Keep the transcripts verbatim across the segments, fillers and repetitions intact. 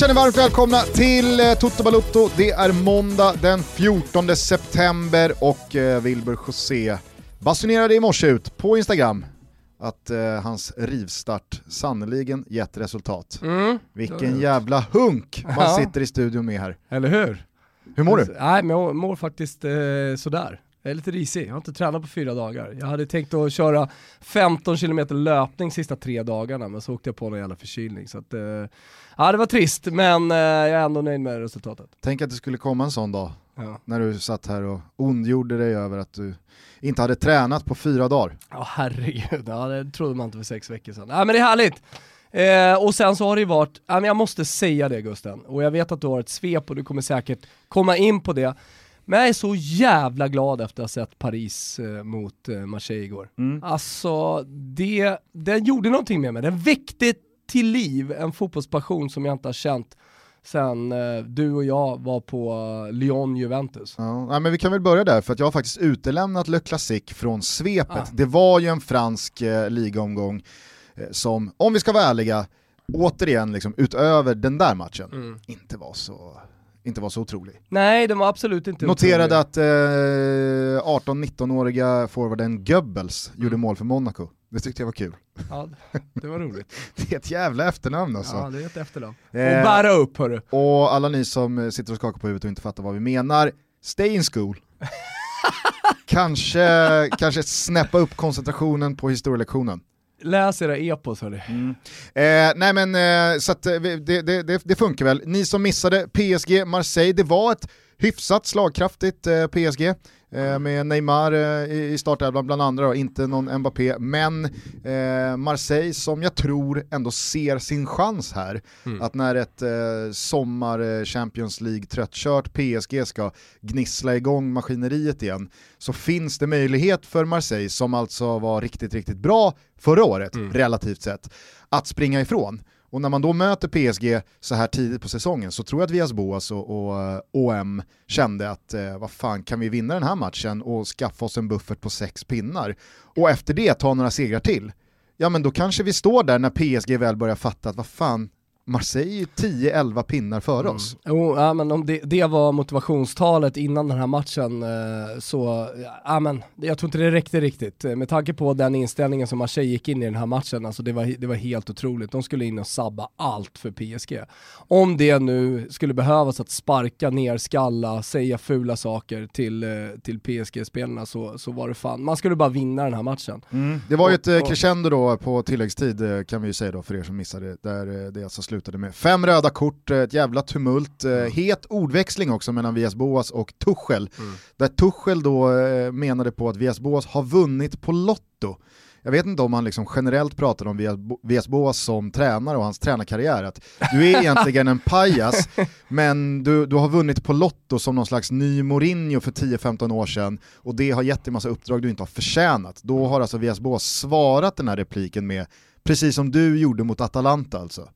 känner varmt välkomna till eh, Toto Balotto. Det är måndag den fjortonde september och eh, Wilbur José basunerade i morse ut på Instagram att eh, hans rivstart sannoliken gett resultat. Mm. Vilken jävla hunk man ja. sitter i studion med här. Eller hur? Hur mår du? Nej, men jag mår faktiskt eh, sådär. Jag är lite risig. Jag har inte tränat på fyra dagar. Jag hade tänkt att köra femton kilometer löpning sista tre dagarna, men så åkte jag på någon jävla förkylning. Så att, eh, ja, det var trist, men eh, jag är ändå nöjd med resultatet. Tänk att det skulle komma en sån dag ja. när du satt här och ondgjorde dig över att du inte hade tränat på fyra dagar. Ja, oh, herregud. Ja, det trodde man inte för sex veckor sedan. Ja, men det är härligt. Eh, och sen så har det varit, ja, men jag måste säga det, Gusten. Och jag vet att du har ett svep och du kommer säkert komma in på det. Men jag är så jävla glad efter att ha sett Paris eh, mot eh, Marseille igår. Mm. Alltså, det, den gjorde någonting med mig. Den väckte till liv en fotbollspassion som jag inte har känt sen eh, du och jag var på uh, Lyon-Juventus. Ja, nej, men vi kan väl börja där, för att jag har faktiskt utelämnat Le Classique från svepet. Ah. Det var ju en fransk eh, ligaomgång eh, som, om vi ska vara ärliga, återigen liksom, utöver den där matchen, mm. inte var så... inte var så otrolig. Nej, den var absolut inte Noterade otrolig. Att eh, arton-nitton-åriga forwarden Goebbels mm. gjorde mål för Monaco. Det tyckte jag var kul. Ja, det var roligt. Det är ett jävla efternamn alltså. Ja, det är ett efternamn. Och eh, bära upp, hörru. Och alla ni som sitter och skakar på huvudet och inte fattar vad vi menar, stay in school. kanske, kanske snäppa upp koncentrationen på historielektionen. Läs era epos, hörru. Mm. Eh, nej men, eh, så att det, det, det, det funkar väl. Ni som missade P S G Marseille, det var ett hyfsat slagkraftigt eh, P S G eh, med Neymar eh, i startelvan bland andra, då. Inte någon Mbappé, men eh, Marseille som jag tror ändå ser sin chans här, mm. att när ett eh, sommar Champions League tröttkört P S G ska gnissla igång maskineriet igen, så finns det möjlighet för Marseille, som alltså var riktigt, riktigt bra förra året, mm. relativt sett, att springa ifrån. Och när man då möter P S G så här tidigt på säsongen, så tror jag att Villas-Boas och, och O M kände att eh, vad fan, kan vi vinna den här matchen och skaffa oss en buffert på sex pinnar och efter det ta några segrar till, ja men då kanske vi står där när P S G väl börjar fatta att vad fan, Marseille är tio elva pinnar före oss. Mm. Oh, ja, men om det, det var motivationstalet innan den här matchen, eh, så ja, men, jag tror inte det räckte riktigt. Med tanke på den inställningen som Marseille gick in i den här matchen, alltså det var, det var helt otroligt. De skulle in och sabba allt för P S G. Om det nu skulle behövas att sparka ner, skalla, säga fula saker till, eh, till P S G-spelarna, så, så var det fan. Man skulle bara vinna den här matchen. Mm. Det var ju ett och, crescendo då på tilläggstid, kan vi ju säga då för er som missade, där det alltså slutade med fem röda kort, ett jävla tumult, mm. het ordväxling också mellan Villas-Boas och Tuchel, mm. där Tuchel då eh, menade på att Villas-Boas har vunnit på lotto. Jag vet inte om han liksom generellt pratar om Villas-Boas som tränare och hans tränarkarriär, att du är egentligen en pajas, men du, du har vunnit på lotto som någon slags ny Mourinho för tio femton år sedan, och det har gett en massa uppdrag du inte har förtjänat. Då har alltså Villas-Boas svarat den här repliken med, precis som du gjorde mot Atalanta alltså.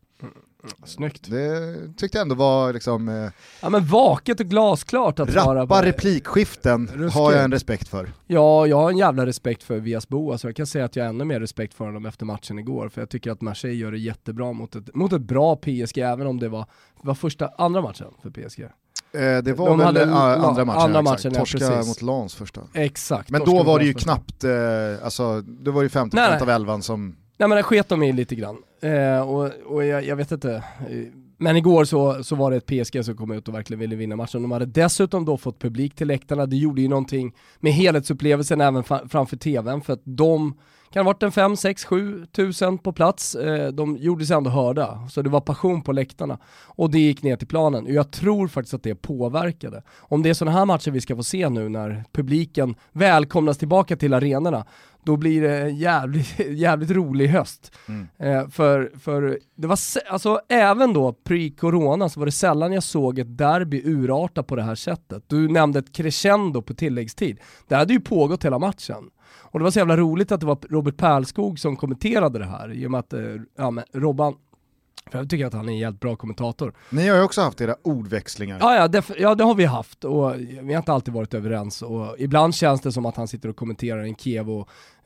Snyggt. Det tyckte jag ändå var liksom eh, ja, men vaket och glasklart att rappa vara replikskiften ruskigt. Har jag en respekt för. Ja, jag har en jävla respekt för Villas-Boas, så jag kan säga att jag har ännu mer respekt för honom efter matchen igår, för jag tycker att Marseille gör det jättebra mot ett, mot ett bra P S G, även om det var, var första, andra matchen för P S G. Eh, det var De väl hade, äh, andra matchen, andra matchen ja, Torska precis. mot Lens första. Exakt. Men då var det ju första. knappt, eh, alltså det var ju femtio procent av elvan som... Nej, men det sket de i lite grann. Eh, och och jag, jag vet inte. Men igår så, så var det ett P S G som kom ut och verkligen ville vinna matchen. De hade dessutom då fått publik till läktarna. Det gjorde ju någonting med helhetsupplevelsen även fa- framför tvn. För att de kan ha varit en fem, sex, sju tusen på plats. Eh, de gjorde sig ändå hörda. Så det var passion på läktarna. Och det gick ner till planen. Och jag tror faktiskt att det påverkade. Om det är sådana här matcher vi ska få se nu när publiken välkomnas tillbaka till arenorna, då blir det en jävligt, jävligt rolig höst. Mm. Eh, för, för det var, alltså även då pre-corona så var det sällan jag såg ett derby urarta på det här sättet. Du nämnde ett crescendo på tilläggstid. Det hade ju pågått hela matchen. Och det var så jävla roligt att det var Robert Pärlskog som kommenterade det här. I och med att ja, men Robban, för jag tycker att han är en helt bra kommentator. Ni har ju också haft era ordväxlingar. Ja, ja, det, ja, det har vi haft. Och vi har inte alltid varit överens. Och ibland känns det som att han sitter och kommenterar en Kiev och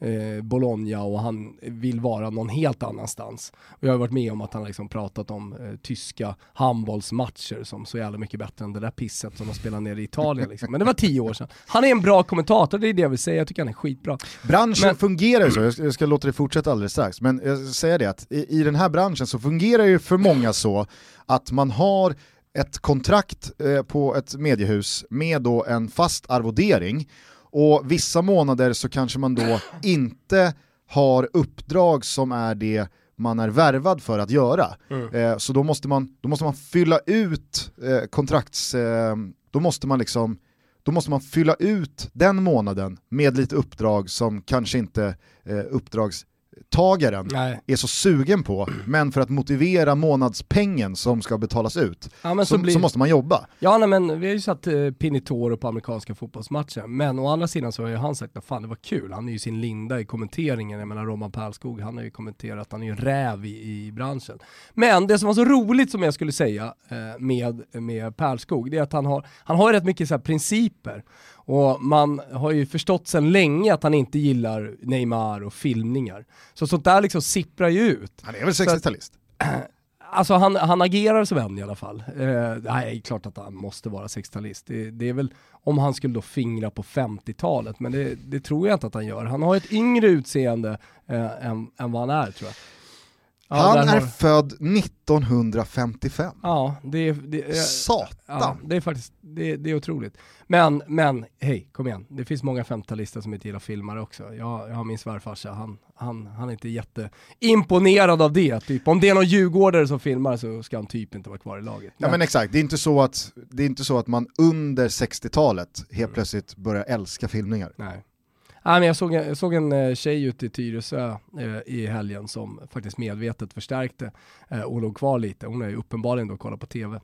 eh, Bologna och han vill vara någon helt annanstans. Och jag har varit med om att han liksom pratat om eh, tyska handbollsmatcher som så jävla mycket bättre än det där pisset som de spelar nere i Italien. Liksom. Men det var tio år sedan. Han är en bra kommentator, det är det jag vill säga. Jag tycker han är skitbra. Branschen men, fungerar ju så, jag ska, jag ska låta det fortsätta alldeles strax, men jag säger det att i, i den här branschen så fungerar ju för många så att man har ett kontrakt eh, på ett mediehus med då en fast arvodering, och vissa månader så kanske man då inte har uppdrag som är det man är värvad för att göra. Mm. Eh, så då måste man, då måste man fylla ut eh, kontrakts... Eh, då måste man liksom då måste man fylla ut den månaden med lite uppdrag som kanske inte eh, uppdragstagaren Nej. är så sugen på, men för att motivera månadspengen som ska betalas ut ja, men så, så, blir... så måste man jobba. Ja, nej, men vi har ju satt eh, Pinitoro på amerikanska fotbollsmatcher, men å andra sidan så har ju han sagt att fan det var kul, han är ju sin linda i kommenteringen. Jag menar Roman Pärlskog, han har ju kommenterat att han är ju en räv i, i branschen. Men det som var så roligt som jag skulle säga eh, med, med Pärlskog, det är att han har, han har ju rätt mycket så här principer. Och man har ju förstått sedan länge att han inte gillar Neymar och filmningar. Så sånt där liksom sipprar ju ut. Han är väl sextiotalist? Alltså han, han agerar som en i alla fall. Eh, det är klart att han måste vara sextiotalist. Det, det är väl om han skulle då fingra på femtiotalet. Men det, det tror jag inte att han gör. Han har ett yngre utseende eh, än, än vad han är, tror jag. Ja, han är har... född nittonhundrafemtiofem. Ja, det är... Det, Satan! Ja, det är faktiskt det, det är otroligt. Men, men hej, kom igen. Det finns många femtiotalister som inte gillar filmare också. Jag, jag har min svärfarsa, han, han, han är inte jätteimponerad av det. Typ. Om det är någon djurgårdare som filmar så ska han typ inte vara kvar i laget. Ja, men exakt, det är inte så att, det är inte så att man under sextiotalet helt mm. plötsligt börjar älska filmningar. Nej. Nej, men jag, såg, jag såg en tjej ute i Tyresö eh, i helgen som faktiskt medvetet förstärkte eh, och låg kvar lite. Hon är ju uppenbarligen då kollat på tv.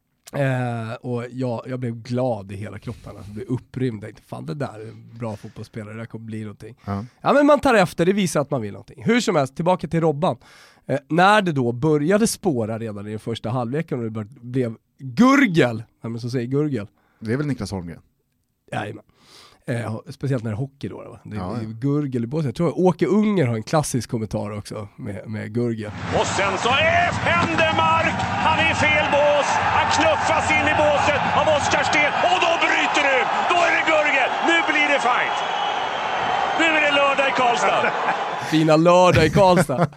Eh, och jag, jag blev glad i hela kroppen. Jag blev upprymd. Jag tänkte, fan det där är en bra fotbollsspelare, det där kommer bli någonting. Ja. ja men man tar efter, det visar att man vill någonting. Hur som helst, tillbaka till Robban. Eh, när det då började spåra redan i den första halvleken och det blev gurgel. Ja, men så säger gurgel. Det är väl Niklas Holmgren? Jajamän. Eh, speciellt när det är hockey då. Va? Det är ja, ja. gurgel i båset. Jag tror att Åke Unger har en klassisk kommentar också med, med gurgel. Och sen så är Händemark! Han är i fel bås! Han knuffas in i båset av Oskar Sten och då bryter det! Då är det gurgel! Nu blir det fight! Nu är det lördag i Karlstad! Fina lördag i Karlstad!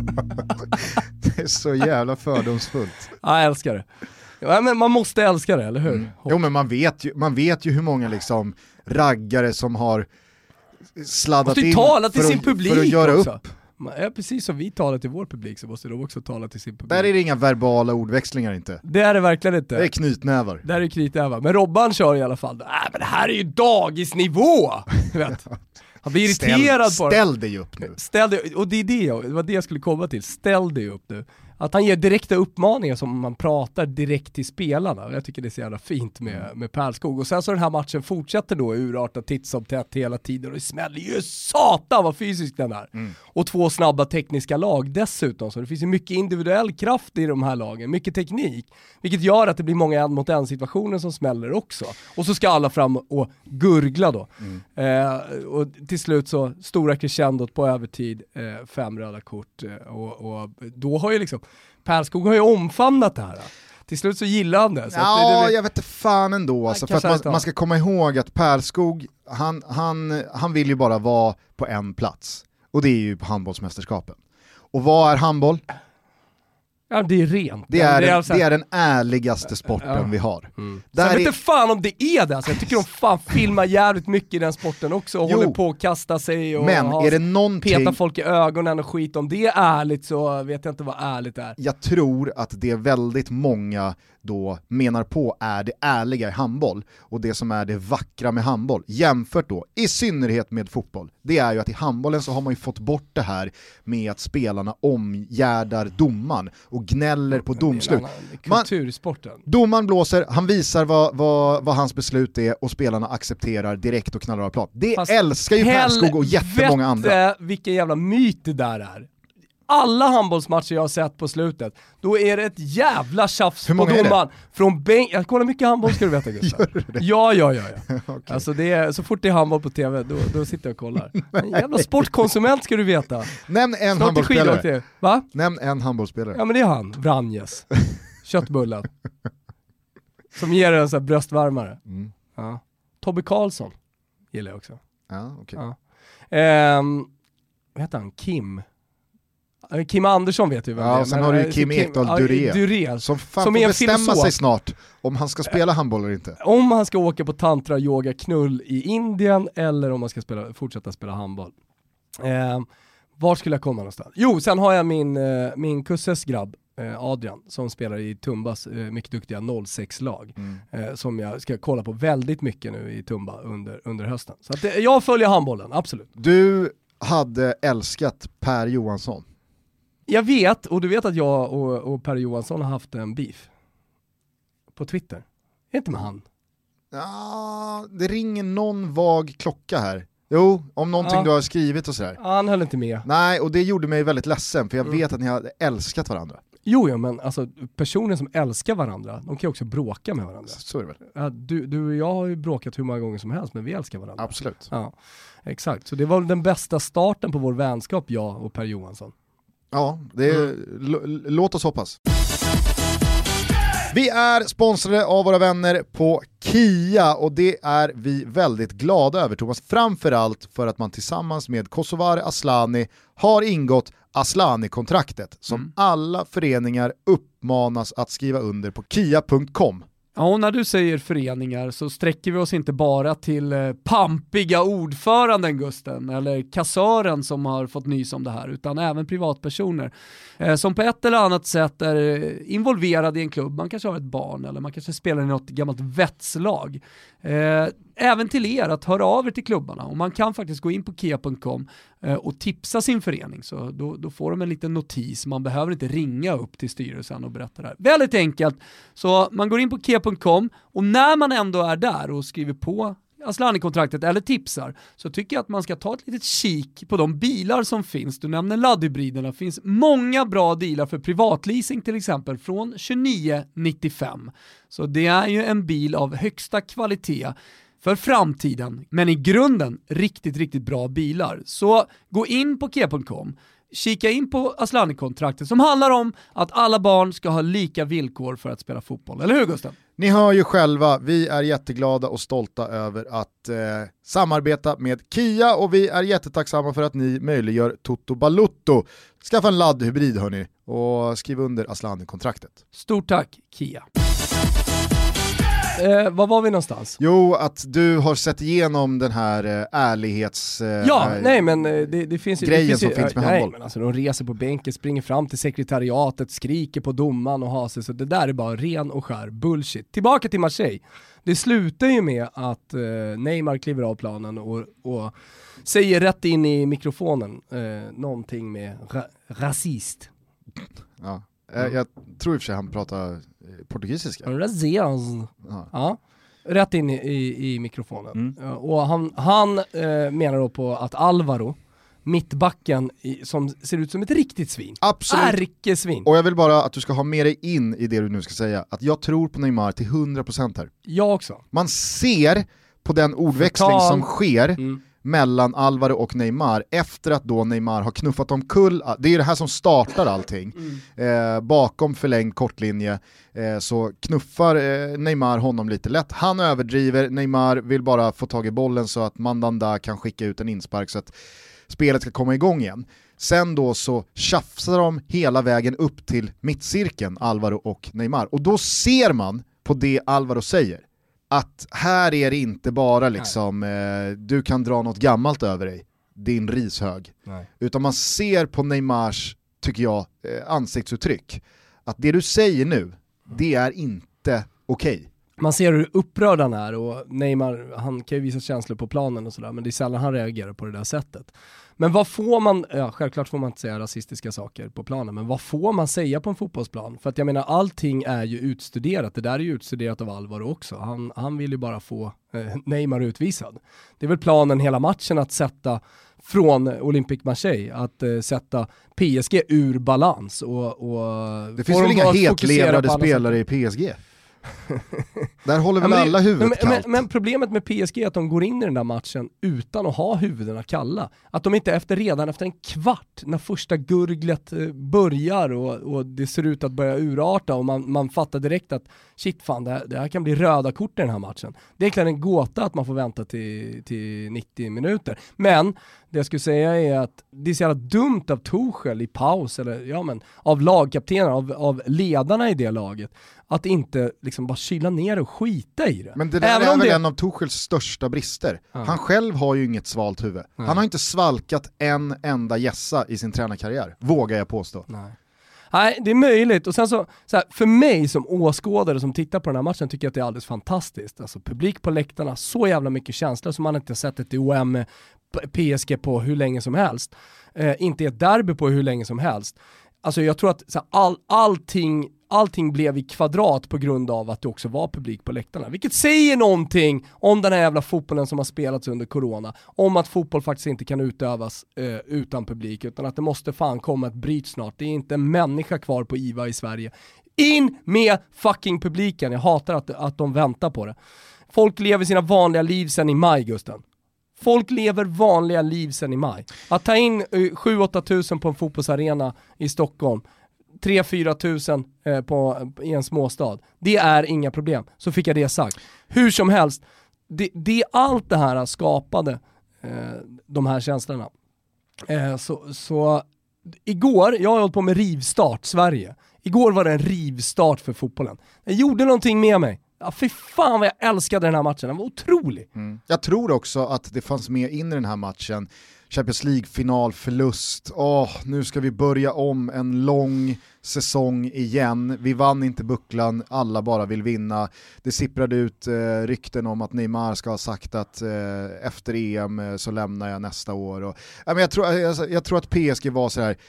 Det är så jävla fördomsfullt. Ja, jag älskar det. Ja, men man måste älska det, eller hur? Mm. Jo, men man vet ju, man vet ju hur många liksom raggare som har sladdat in tala till för, sin att, publik för att göra också. upp. Ja, precis som vi talar till vår publik så måste de också tala till sin publik. Där är det inga verbala ordväxlingar inte. Det är det verkligen inte. Det är knytnävar. Där är det knytnävar. Men Robban kör i alla fall. Äh, men det här är ju dagisnivå! Vet. Han blir irriterad ställ, på det. Ställ dig upp nu. Ställ dig, och det är det, det var det jag skulle komma till. Ställ dig upp nu. Att han ger direkta uppmaningar som man pratar direkt till spelarna. Jag tycker det är så jävla fint med, med Pärlskog. Och sen så den här matchen fortsätter då urarta titt som tätt hela tiden. Och det smäller ju satan vad fysisk den är. Mm. Och två snabba tekniska lag dessutom. Så det finns ju mycket individuell kraft i de här lagen. Mycket teknik. Vilket gör att det blir många en mot en situationer som smäller också. Och så ska alla fram och gurgla då. Mm. Eh, och till slut så stora crescendot på övertid. Eh, fem röda kort. Eh, och, och då har ju liksom Pärlskog har ju omfamnat det här. Till slut så gillar han det. Så ja, det, det, jag vet inte fan ändå. Alltså, för att man, man ska komma ihåg att Pärlskog, han, han, han vill ju bara vara på en plats. Och det är ju på handbollsmästerskapen. Och vad är handboll? Ja, det är rent. Det är, det är, den, alltså... det är den ärligaste sporten ja. vi har. Mm. Där jag vet inte är... fan om det är det. Alltså, jag tycker de fan filmar jävligt mycket i den sporten också. Och jo. håller på att kasta sig och men ha, är det någonting... peta folk i ögonen och skit. Om det är ärligt så vet jag inte vad ärligt är. Jag tror att det är väldigt många då menar på är det ärliga i handboll och det som är det vackra med handboll jämfört då, i synnerhet med fotboll, det är ju att i handbollen så har man ju fått bort det här med att spelarna omgärdar domaren och gnäller på domslut. Kultursporten. Man, domaren blåser, han visar vad, vad, vad hans beslut är och spelarna accepterar direkt och knallar av plan. Det Fast älskar ju Pärlskog och jättemånga andra. Vilken jävla myt det där är. alla handbollsmatcher jag har sett på slutet, då är det ett jävla tjafs Hur på många är domaren. Från bänk... Jag kollar mycket handboll, ska du veta, Gustav. ja, ja, ja. ja. Okay. Alltså det är, så fort det är handboll på tv, då, då sitter jag och kollar. En jävla sportkonsument ska du veta. Nämn en Snart handbollsspelare. Va? Nämn en handbollsspelare. Ja men det är han, Vranjes. Köttbullen. Som ger en sån här bröstvärmare. Mm. Ja. Tobbe Karlsson gillar jag också. Ja, okay. Ja. Ehm, vad heter han? Kim? Kim Andersson vet du vem ja, det är. sen har du Kim Ekdahl ja, Duré. Duré. Som fan som får är en bestämma filosof. sig snart om han ska spela handboll eller inte. Om han ska åka på tantra, yoga, knull i Indien eller om han ska spela, fortsätta spela handboll. Ehm, var skulle jag komma någonstans? Jo, sen har jag min, eh, min kusses grabb eh, Adrian som spelar i Tumbas eh, mycket duktiga noll sex-lag Mm. eh, som jag ska kolla på väldigt mycket nu i Tumba under, under hösten. Så att det, jag följer handbollen, absolut. Du hade älskat Per Johansson. Jag vet, och du vet att jag och, och Per Johansson har haft en beef på Twitter. Är inte med han? Ja, det ringer någon vag klocka här. Jo, om någonting Ja. du har skrivit och sådär. Ja, han höll inte med. Nej, och det gjorde mig väldigt ledsen för jag Mm. vet att ni hade älskat varandra. Jo, ja, men alltså personer som älskar varandra, de kan ju också bråka med varandra. Så är det väl? Ja, du, du och jag har ju bråkat hur många gånger som helst, men vi älskar varandra. Absolut. Ja, exakt. Så det var den bästa starten på vår vänskap, jag och Per Johansson. Ja, det är, Mm. l- låt oss hoppas. Vi är sponsrade av våra vänner på Kia och det är vi väldigt glada över, Thomas. Framförallt för att man tillsammans med Kosovare Asllani har ingått Asllani-kontraktet som Mm. alla föreningar uppmanas att skriva under på kia punkt com. Ja, och när du säger föreningar så sträcker vi oss inte bara till eh, pampiga ordföranden Gusten eller kassören som har fått nys om det här, utan även privatpersoner eh, som på ett eller annat sätt är eh, involverade i en klubb. Man kanske har ett barn eller man kanske spelar i något gammalt vetslag. Eh, även till er att höra av er till klubbarna, och man kan faktiskt gå in på kia punkt com eh, och tipsa sin förening, så då, då får de en liten notis. Man behöver inte ringa upp till styrelsen och berätta det här. Väldigt enkelt, så man går in på kia punkt com och när man ändå är där och skriver på Asllani-kontraktet eller tipsar, så tycker jag att man ska ta ett litet kik på de bilar som finns. Du nämner laddhybriderna. Det finns många bra dealar för privatleasing till exempel från tjugonio nittiofem. Så det är ju en bil av högsta kvalitet för framtiden, men i grunden riktigt, riktigt bra bilar. Så gå in på kia punkt com, kika in på Asllani-kontraktet som handlar om att alla barn ska ha lika villkor för att spela fotboll. Eller hur, Gustav? Ni hör ju själva, vi är jätteglada och stolta över att eh, samarbeta med Kia och vi är jättetacksamma för att ni möjliggör Toto Balutto. Skaffa en laddhybrid hörni och skriv under Asllani-kontraktet. Stort tack, Kia. Eh, var var vi någonstans? Jo, att du har sett igenom den här eh, ärlighets... Eh, Ja, eh, nej men eh, det, det finns ju... grejen det finns som ju, finns med nej, handboll. men alltså de reser på bänken, springer fram till sekretariatet, skriker på domaren och har sig, så det där är bara ren och skär bullshit. Tillbaka till Marseille. Det slutar ju med att eh, Neymar kliver av planen och, och säger rätt in i mikrofonen eh, någonting med ra- rasist. Ja. Eh, jag tror i och för sig han pratar eh, portugisiska. Rasist. Ja. Ja, rätt in i, i, i mikrofonen. Mm. Ja, och han, han eh, menar då på att Alvaro, mittbacken i, som ser ut som ett riktigt svin. Absolut. Ärkesvin. Och jag vill bara att du ska ha med dig in i det du nu ska säga, att jag tror på Neymar till hundra procent här. Jag också. Man ser på den ordväxling Förtal. som sker Mm. mellan Alvaro och Neymar efter att då Neymar har knuffat omkull, det är det här som startar allting. Mm. Eh, bakom förlängd kortlinje eh, så knuffar eh, Neymar honom lite lätt. Han överdriver, Neymar vill bara få tag i bollen så att Mandanda kan skicka ut en inspark så att spelet ska komma igång igen. Sen då så tjafsar de hela vägen upp till mittcirkeln, Alvaro och Neymar. Och då ser man på det Alvaro säger att här är det inte bara liksom eh, du kan dra något gammalt över dig, din rishög. Nej. Utan man ser på Neymars, tycker jag, eh, ansiktsuttryck att det du säger nu, det är inte okej. man ser hur upprörd han är, och Neymar, han kan ju visa känslor på planen och sådär, men det är sällan han reagerar på det där sättet. Men vad får man, ja självklart får man inte säga rasistiska saker på planen, men vad får man säga på en fotbollsplan? För att jag menar, allting är ju utstuderat, det där är ju utstuderat av Alvaro också. Han, han vill ju bara få eh, Neymar utvisad. Det är väl planen hela matchen att sätta från Olympique Marseille, att eh, sätta P S G ur balans. Och, och det finns väl inga hetlevrade spelare i P S G? Där håller väl ja, men, alla huvudet men, kallt. Men, men problemet med P S G är att de går in i den där matchen utan att ha huvudena kalla. Att de inte efter redan efter en kvart, när första gurglet börjar och, och det ser ut att börja urarta och man, man fattar direkt att shit fan, det här, det här kan bli röda kort i den här matchen. Det är egentligen en gåta att man får vänta till, till nittio minuter. Men det jag skulle säga är att det är så jävla dumt av Tuchel i paus, eller ja men av lagkaptenerna, av, av ledarna i det laget, att inte liksom bara kyla ner och skita i det. Men det där Även är väl det... en av Tuchels största brister. Ja. Han själv har ju inget svalt huvud. Nej. Han har inte svalkat en enda gässa i sin tränarkarriär, vågar jag påstå. Nej. Nej, det är möjligt. Och sen så, så här, för mig som åskådare som tittar på den här matchen tycker jag att det är alldeles fantastiskt. Alltså publik på läktarna, så jävla mycket känslor som man inte sett ett O M P S G på hur länge som helst. Eh, inte ett derby på hur länge som helst. Alltså jag tror att så här, all, allting, allting blev i kvadrat på grund av att det också var publik på läktarna. Vilket säger någonting om den här jävla fotbollen som har spelats under corona. Om att fotboll faktiskt inte kan utövas eh, utan publik, utan att det måste fan komma ett bryt snart. Det är inte en människa kvar på I V A i Sverige. In med fucking publiken. Jag hatar att, att de väntar på det. Folk lever sina vanliga liv sedan i maj, Gusten. Folk lever vanliga liv sedan i maj. Att ta in uh, sju åtta tusen på en fotbollsarena i Stockholm, tre fyra tusen uh, på, i en småstad, det är inga problem. Så fick jag det sagt. Hur som helst, det, det allt det här skapade uh, de här känslorna. Uh, så, så igår, jag har hållit på med rivstart Sverige. Igår var det en rivstart för fotbollen. Jag gjorde någonting med mig. Ja, för fan vad jag älskade den här matchen. Den var otrolig. Mm. Jag tror också att det fanns med in i den här matchen. Champions League-final, förlust. Åh, nu ska vi börja om en lång säsong igen. Vi vann inte bucklan, alla bara vill vinna. Det sipprade ut eh, rykten om att Neymar ska ha sagt att eh, efter E M eh, så lämnar jag nästa år. Och, ja, men jag, tror, jag, jag tror att P S G var så här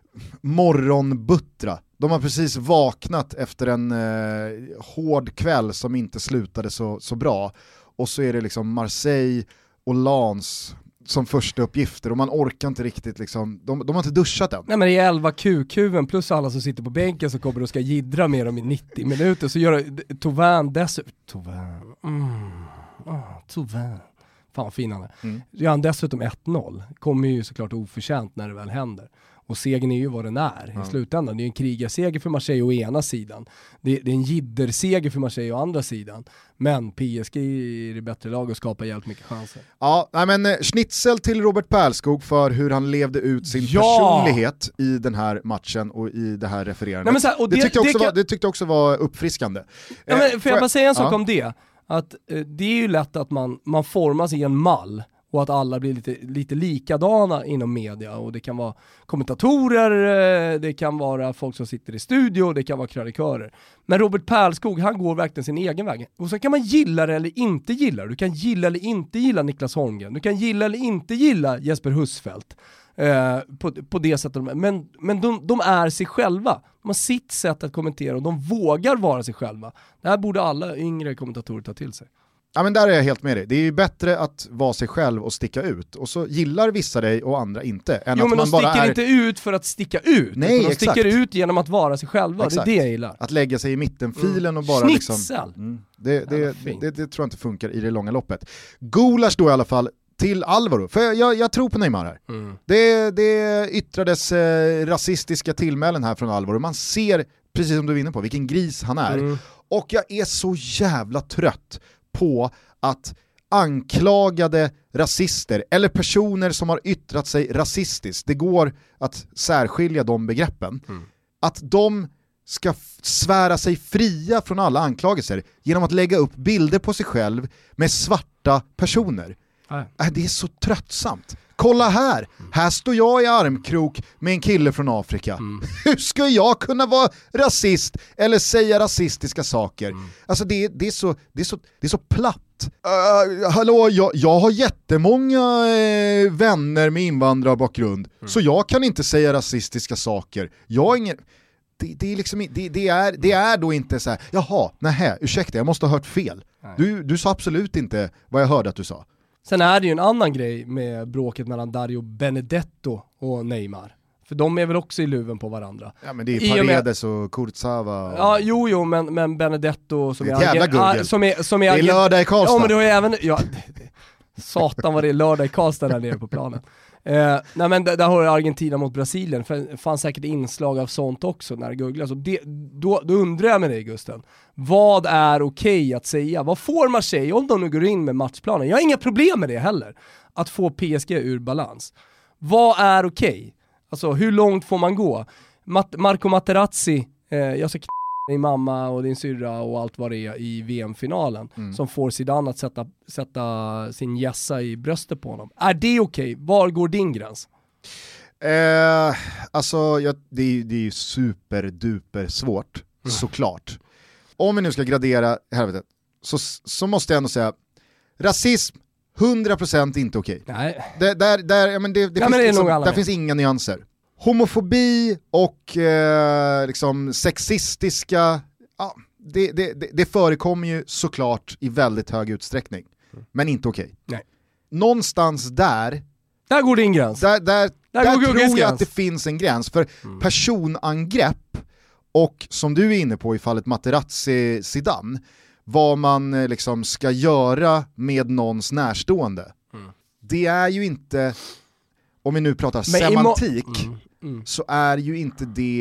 morgonbuttra. De har precis vaknat efter en eh, hård kväll som inte slutade så, så bra. Och så är det liksom Marseille och Lens som första uppgifter. Och man orkar inte riktigt liksom, de, de har inte duschat än. Nej, men det är elva Q Q:en plus alla som sitter på bänken som kommer och ska jiddra med dem i nittio minuter. Så gör Tauvin dessutom. Tauvin. Mm. Oh, Tauvin. Fan fin han är. Mm. Gör han dessutom ett noll. Kommer ju såklart oförtjänt när det väl händer. Och segern är ju vad den är ja. I slutändan. Det är en krigarseger för Marseille å ena sidan. Det är, det är en jidderseger för Marseille å andra sidan. Men P S G är det bättre lag och skapar jävligt mycket chanser. Ja, men schnitzel till Robert Pärlskog för hur han levde ut sin ja! personlighet i den här matchen och i det här refererandet. Nej, här, det, det, tyckte också det, var, det tyckte också var uppfriskande. Ja, men, får jag bara säga en sak ja. om det? Att eh, det är ju lätt att man, man formas i en mall. Och att alla blir lite, lite likadana inom media. Och det kan vara kommentatorer, det kan vara folk som sitter i studio, det kan vara krönikörer. Men Robert Pärlskog, han går verkligen sin egen väg. Och så kan man gilla det eller inte gilla det. Du kan gilla eller inte gilla Niklas Holmgren. Du kan gilla eller inte gilla Jesper Husfeldt. Eh, på, på det sättet. Men, men de, de är sig själva. De har sitt sätt att kommentera och de vågar vara sig själva. Det här borde alla yngre kommentatorer ta till sig. Ja, men där är jag helt med dig. Det är ju bättre att vara sig själv och sticka ut. Och så gillar vissa dig och andra inte. Än jo, att men man de bara sticker är... inte ut för att sticka ut. Nej, de exakt. sticker ut genom att vara sig själva. Exakt. Det är det jag gillar. Att lägga sig i mittenfilen mm. och bara Schnitzel. liksom... Mm, det, det, det, det, det tror jag inte funkar i det långa loppet. Gulasch då i alla fall till Alvaro. För jag, jag, jag tror på Neymar här. Mm. Det, det yttrades eh, rasistiska tillmälen här från Alvaro. Man ser, precis som du är inne på, vilken gris han är. Mm. Och jag är så jävla trött på att anklagade rasister eller personer som har yttrat sig rasistiskt, det går att särskilja de begreppen, mm. att de ska f- svära sig fria från alla anklagelser genom att lägga upp bilder på sig själv med svarta personer. Äh, det är så tröttsamt. Kolla här, mm. här står jag i armkrok med en kille från Afrika. Mm. Hur ska jag kunna vara rasist eller säga rasistiska saker? Mm. Alltså det, det, är så, det, är så, det är så platt. Uh, hallå, jag, jag har jättemånga eh, vänner med invandrarbakgrund, mm. så jag kan inte säga rasistiska saker. Jag har ingen... Det, det, är liksom, det, det, är, det är då inte så här, jaha, nähä, ursäkta, jag måste ha hört fel. Du, du sa absolut inte vad jag hörde att du sa. Sen är det ju en annan grej med bråket mellan Dario Benedetto och Neymar. För de är väl också i luven på varandra. Ja, men det är Paredes och, med... och Kurtzava. Och... Ja, jo, jo, men, men Benedetto som det är, är... jävla Argen... som är, som är det är lördag i Karlstad. Ja, men det har ju även... Ja, satan vad det är lördag i Karlstad där nere på planen. Eh, nej men där, där har du Argentina mot Brasilien, för det fanns säkert inslag av sånt också när det googlas. Och det, då, då undrar jag med dig, Gusten, vad är okej att säga? Vad får Marseille om de nu går in med matchplanen? Jag har inga problem med det heller, att få P S G ur balans. Vad är okej? Alltså hur långt får man gå? Mat- Marco Materazzi, eh, jag ska k- din mamma och din syrra och allt vad det är i V M-finalen, mm. som får Zidane att sätta, sätta sin gässa i bröstet på honom. Är det okej? Var går din gräns? Eh, alltså, jag, det, är, det är ju superduper svårt, mm. såklart. Om vi nu ska gradera helvetet, så, så måste jag ändå säga, rasism, hundra procent inte okej. Nej. Det, där där, ja, men det, det ja, finns, men det liksom, där med. finns inga nyanser. Homofobi och eh, liksom sexistiska, ja, det, det, det, det förekommer ju såklart i väldigt hög utsträckning. Mm. Men inte okej. Nej. Någonstans där, där går din gräns. Där, där, där, där tror jag gräns. att det finns en gräns. För mm. personangrepp och som du är inne på i fallet Materazzi Zidane, vad man liksom ska göra med någons närstående. Mm. Det är ju inte, om vi nu pratar men semantik, må- mm. Mm. så är ju inte det,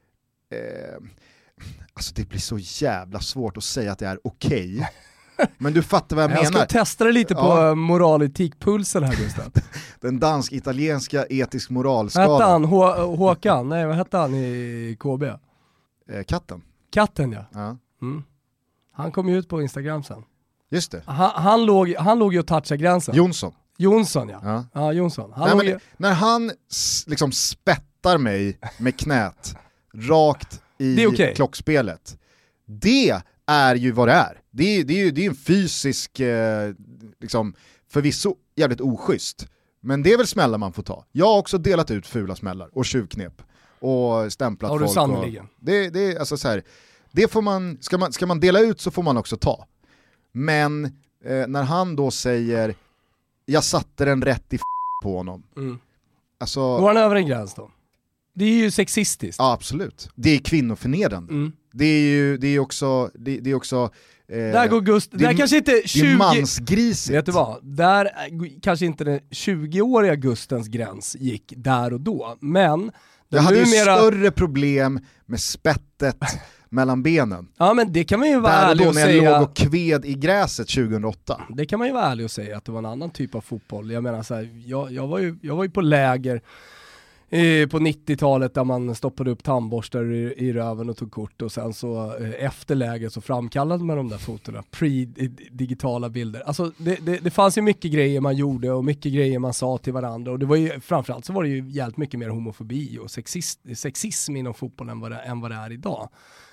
eh, alltså det blir så jävla svårt att säga att det är okej. Okay. Men du fattar vad jag, jag menar. Jag ska testa det lite på ja. moral-etik-pulsen här, Gustav. Den dansk-italienska etisk moralskala. Vad hette han? Hå- Håkan? Nej, vad hette han i K B? Eh, katten. Katten, ja. ja. Mm. Han kom ju ut på Instagram sen. Just det. Han, han, låg, han låg ju och touchade gränsen. Jonsson. Jonsson, ja. Ja, ja Jonsson. Han Nej, låg men, ju... När han s- liksom spettar mig med knät rakt i det är okay. klockspelet, det är ju vad det är. Det är, det är ju det är en fysisk, eh, liksom, förvisso jävligt oschysst. Men det är väl smällar man får ta. Jag har också delat ut fula smällar och tjuvknep och stämplat har folk. Du sannoliken. Och, det, det, alltså så här, det får man, ska man, ska man dela ut så får man också ta. Men eh, när han då säger jag satte den rätt i f- på honom. Mm. Alltså, går han över en gräns då? Det är ju sexistiskt. Ja, absolut. Det är kvinnoförnedrande. Mm. Det är ju det är också det, det är också eh, där går Gust, det, där kanske inte tjugo det är mansgrisigt. Vet du vad? Där kanske inte den tjugoåriga Gustens gräns gick där och då, men jag hade numera... ju större problem med spettet mellan benen. Ja, men det kan man ju vara där ärlig och säga. Där jag låg och kved i gräset tjugohundraåtta. Det kan man ju vara ärlig och säga att det var en annan typ av fotboll. Jag menar så här, jag, jag, var ju, jag var ju på läger eh, på nittiotalet där man stoppade upp tandborstar i, i röven och tog kort, och sen så eh, efter läget så framkallade man de där fotona, pre-digitala bilder. Alltså det, det, det fanns ju mycket grejer man gjorde och mycket grejer man sa till varandra, och det var ju, framförallt så var det ju jävligt mycket mer homofobi och sexist, sexism inom fotbollen än vad det, än vad det är idag.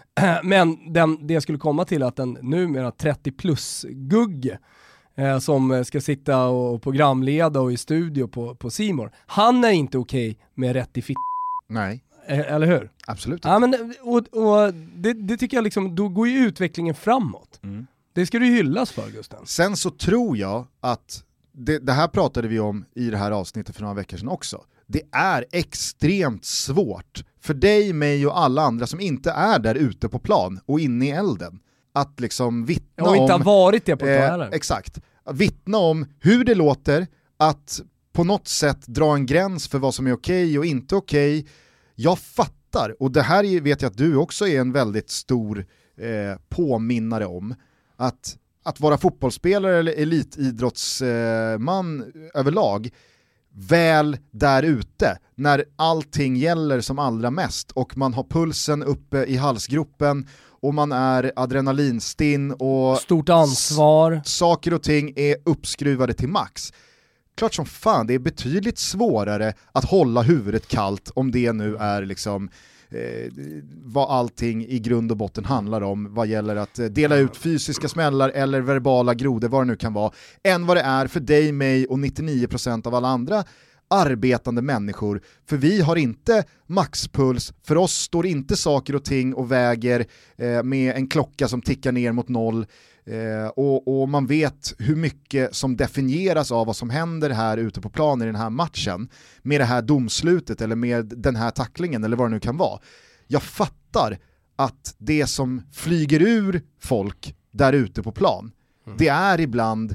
Men den, det jag skulle komma till att den numera trettio plus gugge eh, som ska sitta och programleda och i studio på, på C More, han är inte okej okay med rätt i fitt. Nej. Eh, eller hur? Absolut. Ja, men, och, och det, det tycker jag liksom, då går ju utvecklingen framåt. Mm. Det ska du hyllas för, Gusten. Sen så tror jag att, det, det här pratade vi om i det här avsnittet för några veckor sedan också. Det är extremt svårt för dig, mig och alla andra som inte är där ute på plan och inne i elden att liksom vittna om... Och inte har varit det på ett eh, Exakt. Vittna om hur det låter att på något sätt dra en gräns för vad som är okej och inte okej. Jag fattar, och det här vet jag att du också är en väldigt stor eh, påminnare om, att, att vara fotbollsspelare eller elitidrottsman eh, överlag väl där ute, när allting gäller som allra mest och man har pulsen uppe i halsgropen och man är adrenalinstinn och stort ansvar. S- saker och ting är uppskruvade till max. Klart som fan, det är betydligt svårare att hålla huvudet kallt om det nu är liksom eh, vad allting i grund och botten handlar om vad gäller att eh, dela ut fysiska smällar eller verbala grodor, vad det nu kan vara, än vad det är för dig, mig och nittionio procent av alla andra arbetande människor. För vi har inte maxpuls, för oss står inte saker och ting och väger eh, med en klocka som tickar ner mot noll. Eh, och, och man vet hur mycket som definieras av vad som händer här ute på plan i den här matchen med det här domslutet eller med den här tacklingen eller vad det nu kan vara. Jag fattar att det som flyger ur folk där ute på plan, mm. det är ibland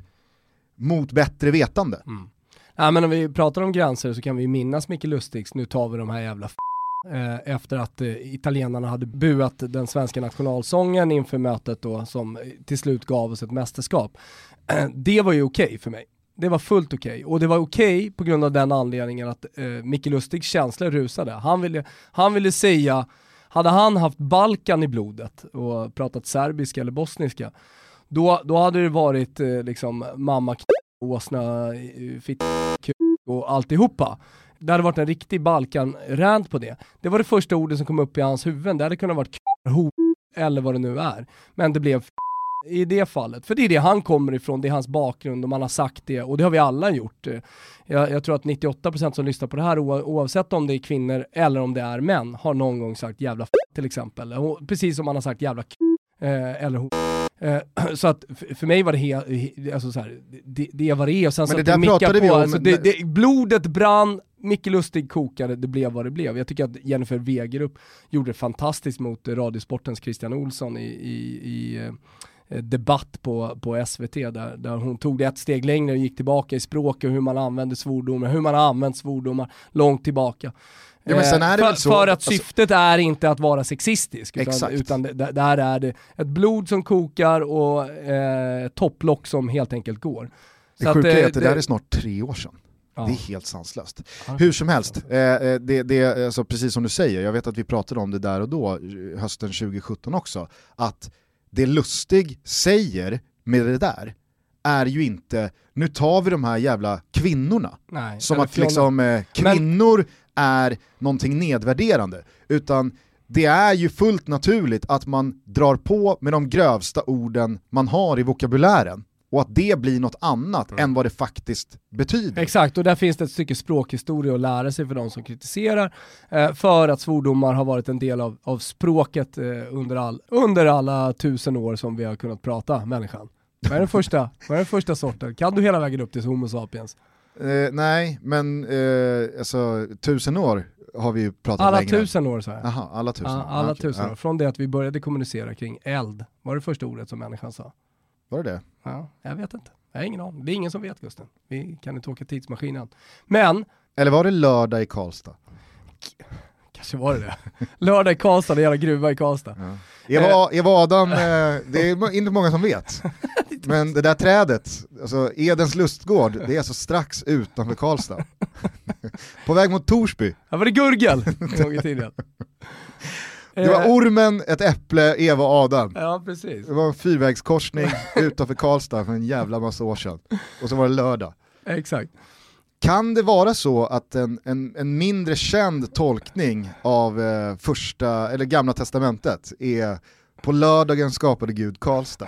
mot bättre vetande. Mm. Ja, men om vi pratar om gränser så kan vi minnas Micke Lustigs, nu tar vi de här jävla f- eh, efter att eh, italienarna hade buat den svenska nationalsången inför mötet då, som till slut gav oss ett mästerskap. Eh, det var ju okej okay för mig. Det var fullt okej. Okay. Och det var okej okay på grund av den anledningen att eh, Micke Lustigs känslor rusade. Han ville, han ville säga, hade han haft Balkan i blodet och pratat serbiska eller bosniska, då, då hade det varit eh, liksom mamma k- åsna, fitt och alltihopa. Det hade varit en riktig Balkan-rant på det. Det var det första ordet som kom upp i hans huvud. Det hade kunnat varit k- eller vad det nu är. Men det blev f- i det fallet. För det är det han kommer ifrån, det är hans bakgrund och man har sagt det. Och det har vi alla gjort. Jag, jag tror att nittioåtta procent som lyssnar på det här, oavsett om det är kvinnor eller om det är män, har någon gång sagt jävla f- till exempel. Och precis som man har sagt jävla k- eh, eller ho- Uh, så att för, för mig var det helt he, alltså så här, det, det var det och sen men så det där det pratade vi på, om alltså det, det, blodet brann, Micke Lustig kokade, det blev vad det blev. Jag tycker att Jennifer Wegerup gjorde det fantastiskt mot Radiosportens Christian Olsson i, i, i eh, debatt på, på S V T där, där hon tog det ett steg längre och gick tillbaka i språket och hur man använder svordomar, hur man har använt svordomar långt tillbaka. Ja, men sen är det för, väl så, för att alltså, syftet är inte att vara sexistisk utan, utan det, där är det ett blod som kokar och eh, topplock som helt enkelt går. Det så sjuka att, är att det, det där är snart tre år sedan. Ja. Det är helt sanslöst. Ja. Hur som helst, eh, det, det, alltså, precis som du säger, jag vet att vi pratade om det där och då, hösten tjugo sjutton också, att det Lustig säger med det där är ju inte, nu tar vi de här jävla kvinnorna. Nej, som att liksom, eh, kvinnor Men... är någonting nedvärderande, utan det är ju fullt naturligt att man drar på med de grövsta orden man har i vokabulären och att det blir något annat mm. än vad det faktiskt betyder. Exakt, och där finns det ett stycke språkhistoria att lära sig för de som kritiserar, eh, för att svordomar har varit en del av, av språket eh, under, all, under alla tusen år som vi har kunnat prata människan. Vad är den första, vad är den första sorten? Kan du hela vägen upp till Homo sapiens? Eh, nej, men eh, alltså tusen år har vi ju pratat alla längre. tusen år så här. Aha, alla tusen ja, år. alla ah, okay. tusen år. Ja. Från det att vi började kommunicera kring eld. Var det första ordet som människan sa? Var det det? Ja, jag vet inte. Jag har ingen aning. Det är ingen som vet, Gusten. Vi kan inte åka tidsmaskinen. Men... Eller var det lördag i Karlstad? Kanske var det det. Lördag i Karlstad, det är jävla gruva i Karlstad. Ja. Eva, Eva Adam, eh, det är inte många som vet. Men det där trädet, alltså Edens lustgård, det är alltså strax utanför Karlstad. På väg mot Torsby. Ja, var det Gurgel en gång i tiden. Det var ormen, ett äpple, Eva och Adam. Ja, precis. Det var en fyrvägskorsning utanför Karlstad för en jävla massa år sedan. Och så var det lördag. Exakt. Kan det vara så att en, en, en mindre känd tolkning av eh, första, eller gamla testamentet är på lördagen skapade Gud Karlstad?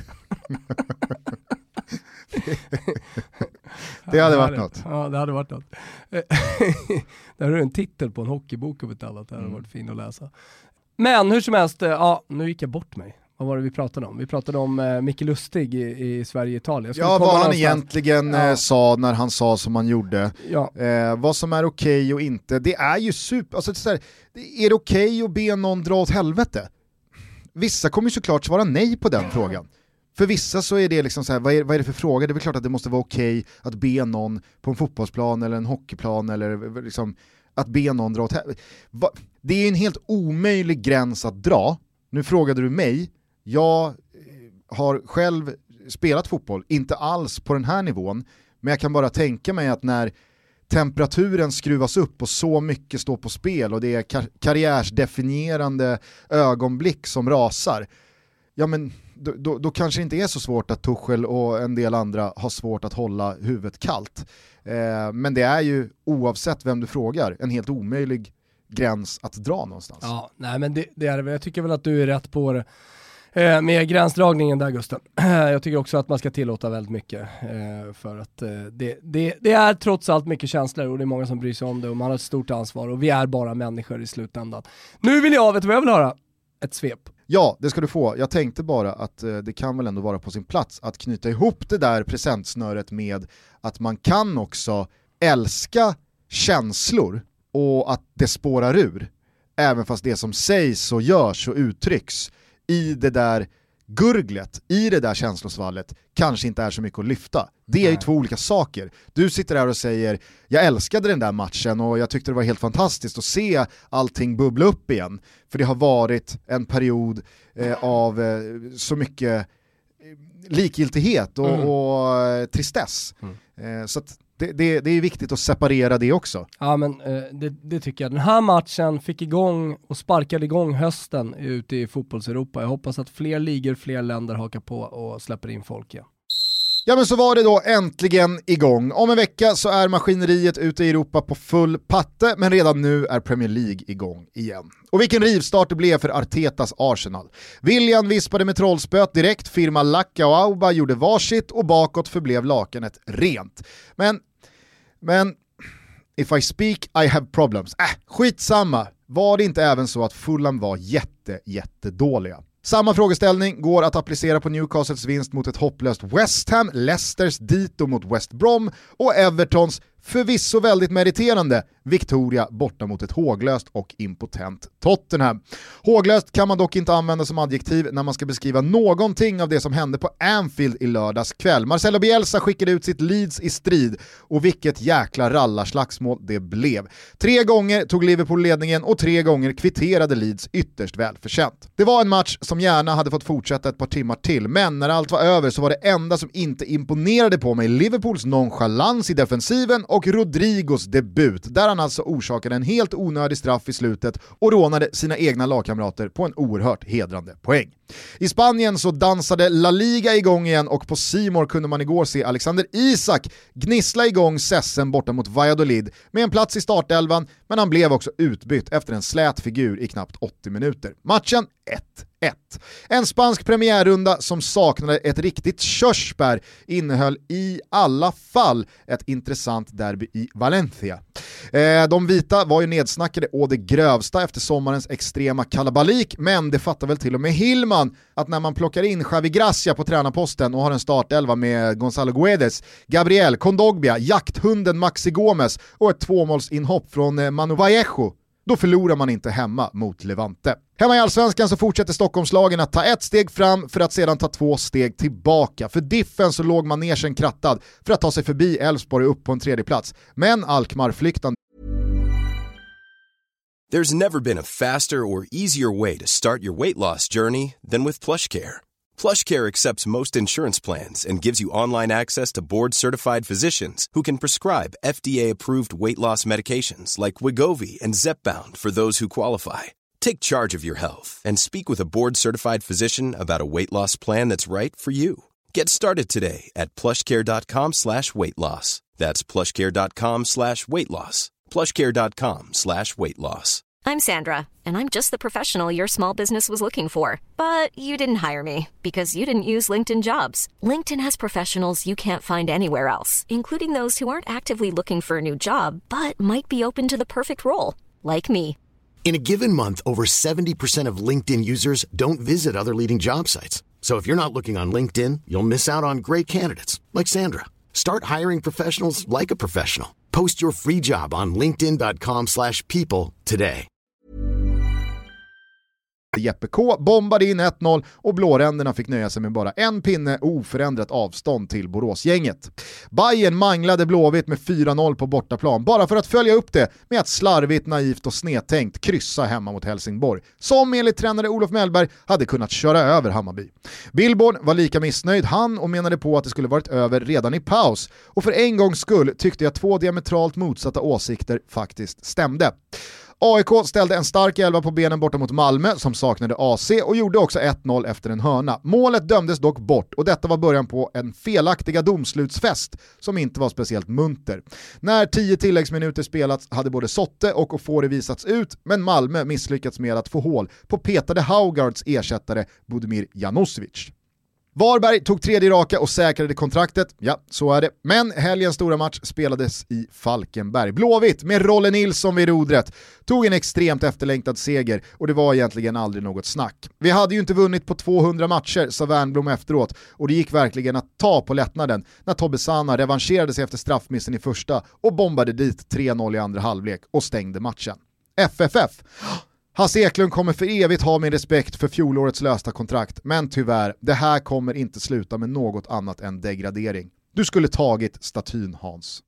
Det hade varit något. Ja, det hade varit något. Det här är en titel på en hockeybok om ett annat. Det hade varit fint att läsa. Men hur som helst, ja, nu gick jag bort mig. Vad var det vi pratade om? Vi pratade om eh, Micke Lustig i, i Sverige-Italien. Ja, vad han någonstans... egentligen ja. eh, sa när han sa som han gjorde. Ja. Eh, vad som är okej okay och inte. Det är ju super... Alltså, det är, så här, är det okej okay att be någon dra åt helvete? Vissa kommer ju såklart svara nej på den frågan. För vissa så är det liksom så här, vad är, vad är det för fråga? Det är väl klart att det måste vara okej okay att be någon på en fotbollsplan eller en hockeyplan eller liksom att be någon dra åt helvete. Det är en helt omöjlig gräns att dra. Nu frågade du mig. Jag har själv spelat fotboll, inte alls på den här nivån, men jag kan bara tänka mig att när temperaturen skruvas upp och så mycket står på spel och det är kar- karriärsdefinierande ögonblick som rasar, ja men då, då, då kanske det inte är så svårt att Tuchel och en del andra har svårt att hålla huvudet kallt. Eh, men det är ju, oavsett vem du frågar, en helt omöjlig gräns att dra någonstans. Ja, nej men det, det är det. Jag tycker väl att du är rätt på det. Eh, med gränsdragningen där, Gusten. Jag tycker också att man ska tillåta väldigt mycket eh, för att eh, det, det, det är trots allt mycket känslor och det är många som bryr sig om det och man har ett stort ansvar och vi är bara människor i slutändan. Nu vill jag, vet du vad jag vill höra? Ett svep. Ja, det ska du få. Jag tänkte bara att eh, det kan väl ändå vara på sin plats att knyta ihop det där presentsnöret med att man kan också älska känslor och att det spårar ur, även fast det som sägs och görs och uttrycks i det där gurglet, i det där känslosvallet kanske inte är så mycket att lyfta. Det är ju Nej. två olika saker. Du sitter där och säger, jag älskade den där matchen och jag tyckte det var helt fantastiskt att se allting bubbla upp igen. För det har varit en period eh, av eh, så mycket likgiltighet och, mm. och eh, tristess. Mm. Eh, så att Det, det, det är viktigt att separera det också. Ja, men eh, det, det tycker jag. Den här matchen fick igång och sparkade igång hösten ute i fotbolls-Europa. Jag hoppas att fler ligor, fler länder hakar på och släpper in folk igen. Ja, men så var det då äntligen igång. Om en vecka så är maskineriet ute i Europa på full patte, men redan nu är Premier League igång igen. Och vilken rivstart det blev för Artetas Arsenal. William vispade med trollspöt direkt, firma Lacka och Auba gjorde varsitt och bakåt förblev lakanet rent. Men, men, if I speak I have problems. Äh, skitsamma. Var det inte även så att Fulham var jätte, jätte dåliga? Samma frågeställning går att applicera på Newcastles vinst mot ett hopplöst West Ham, Leicesters dito mot West Brom och Evertons förvisso väldigt meriterande Victoria borta mot ett håglöst och impotent Tottenham. Håglöst kan man dock inte använda som adjektiv när man ska beskriva någonting av det som hände på Anfield i lördags kväll. Marcelo Bielsa skickade ut sitt Leeds i strid och vilket jäkla rallarslagsmål det blev. Tre gånger tog Liverpool ledningen och tre gånger kvitterade Leeds ytterst välförtjänt. Det var en match som gärna hade fått fortsätta ett par timmar till, men när allt var över så var det enda som inte imponerade på mig Liverpools nonchalans i defensiven och Rodrigos debut, där han alltså orsakade en helt onödig straff i slutet och rånade sina egna lagkamrater på en oerhört hedrande poäng. I Spanien så dansade La Liga igång igen och på C More kunde man igår se Alexander Isak gnissla igång Sessen borta mot Valladolid med en plats i startelvan, men han blev också utbytt efter en slät figur i knappt åttio minuter. Matchen ett ett. En spansk premiärrunda som saknade ett riktigt körsbär innehöll i alla fall ett intressant derby i Valencia. Eh, de vita var ju nedsnackade å det grövsta efter sommarens extrema kalabalik, men det fattar väl till och med Hillman att när man plockar in Xavi Gracia på tränarposten och har en startelva med Gonzalo Guedes, Gabriel, Kondogbia, jakthunden Maxi Gomez och ett tvåmålsinhopp från eh, Manu Vallejo, då förlorar man inte hemma mot Levante. Hemma i Allsvenskan så fortsätter Stockholmslagen att ta ett steg fram för att sedan ta två steg tillbaka. För Diffen så låg manegen krattad för att ta sig förbi Elfsborg upp på en tredje plats. Men Alkmaar flyktan. There's never been a faster or easier way to start your weight loss journey than with PlushCare. PlushCare accepts most insurance plans and gives you online access to board-certified physicians who can prescribe F D A-approved weight loss medications like Wegovy and Zepbound for those who qualify. Take charge of your health and speak with a board-certified physician about a weight loss plan that's right for you. Get started today at plushcare.com slash weight loss. That's plushcare.com slash weight loss. plushcare.com slash weight loss. I'm Sandra, and I'm just the professional your small business was looking for. But you didn't hire me because you didn't use LinkedIn Jobs. LinkedIn has professionals you can't find anywhere else, including those who aren't actively looking for a new job, but might be open to the perfect role, like me. In a given month, over seventy percent of LinkedIn users don't visit other leading job sites. So if you're not looking on LinkedIn, you'll miss out on great candidates like Sandra. Start hiring professionals like a professional. Post your free job on linkedin.com slash people today. Jeppe K bombade in ett noll och blåränderna fick nöja sig med bara en pinne och oförändrat avstånd till Boråsgänget. Bayern manglade Blåvitt med fyra noll på bortaplan bara för att följa upp det med att slarvigt, naivt och snedtänkt kryssa hemma mot Helsingborg, som enligt tränare Olof Mellberg hade kunnat köra över Hammarby. Billborn var lika missnöjd han och menade på att det skulle varit över redan i paus, och för en gångs skull tyckte jag två diametralt motsatta åsikter faktiskt stämde. A I K ställde en stark elva på benen borta mot Malmö som saknade A C och gjorde också ett noll efter en hörna. Målet dömdes dock bort och detta var början på en felaktiga domslutsfest som inte var speciellt munter. När tio tilläggsminuter spelats hade både Sotte och Ofori visats ut, men Malmö misslyckats med att få hål på petade Haugards ersättare Budimir Janosevic. Varberg tog tredje raka och säkrade kontraktet, ja så är det, men helgens stora match spelades i Falkenberg. Blåvitt med Rolle Nilsson vid rodret tog en extremt efterlängtad seger och det var egentligen aldrig något snack. Vi hade ju inte vunnit på tvåhundra matcher, sa Wernbloom efteråt, och det gick verkligen att ta på lättnaden när Tobbe Sana revanscherade sig efter straffmissen i första och bombade dit tre noll i andra halvlek och stängde matchen. F F F. Hasse Eklund kommer för evigt ha min respekt för fjolårets lösta kontrakt, men tyvärr, det här kommer inte sluta med något annat än degradering. Du skulle tagit statyn, Hans.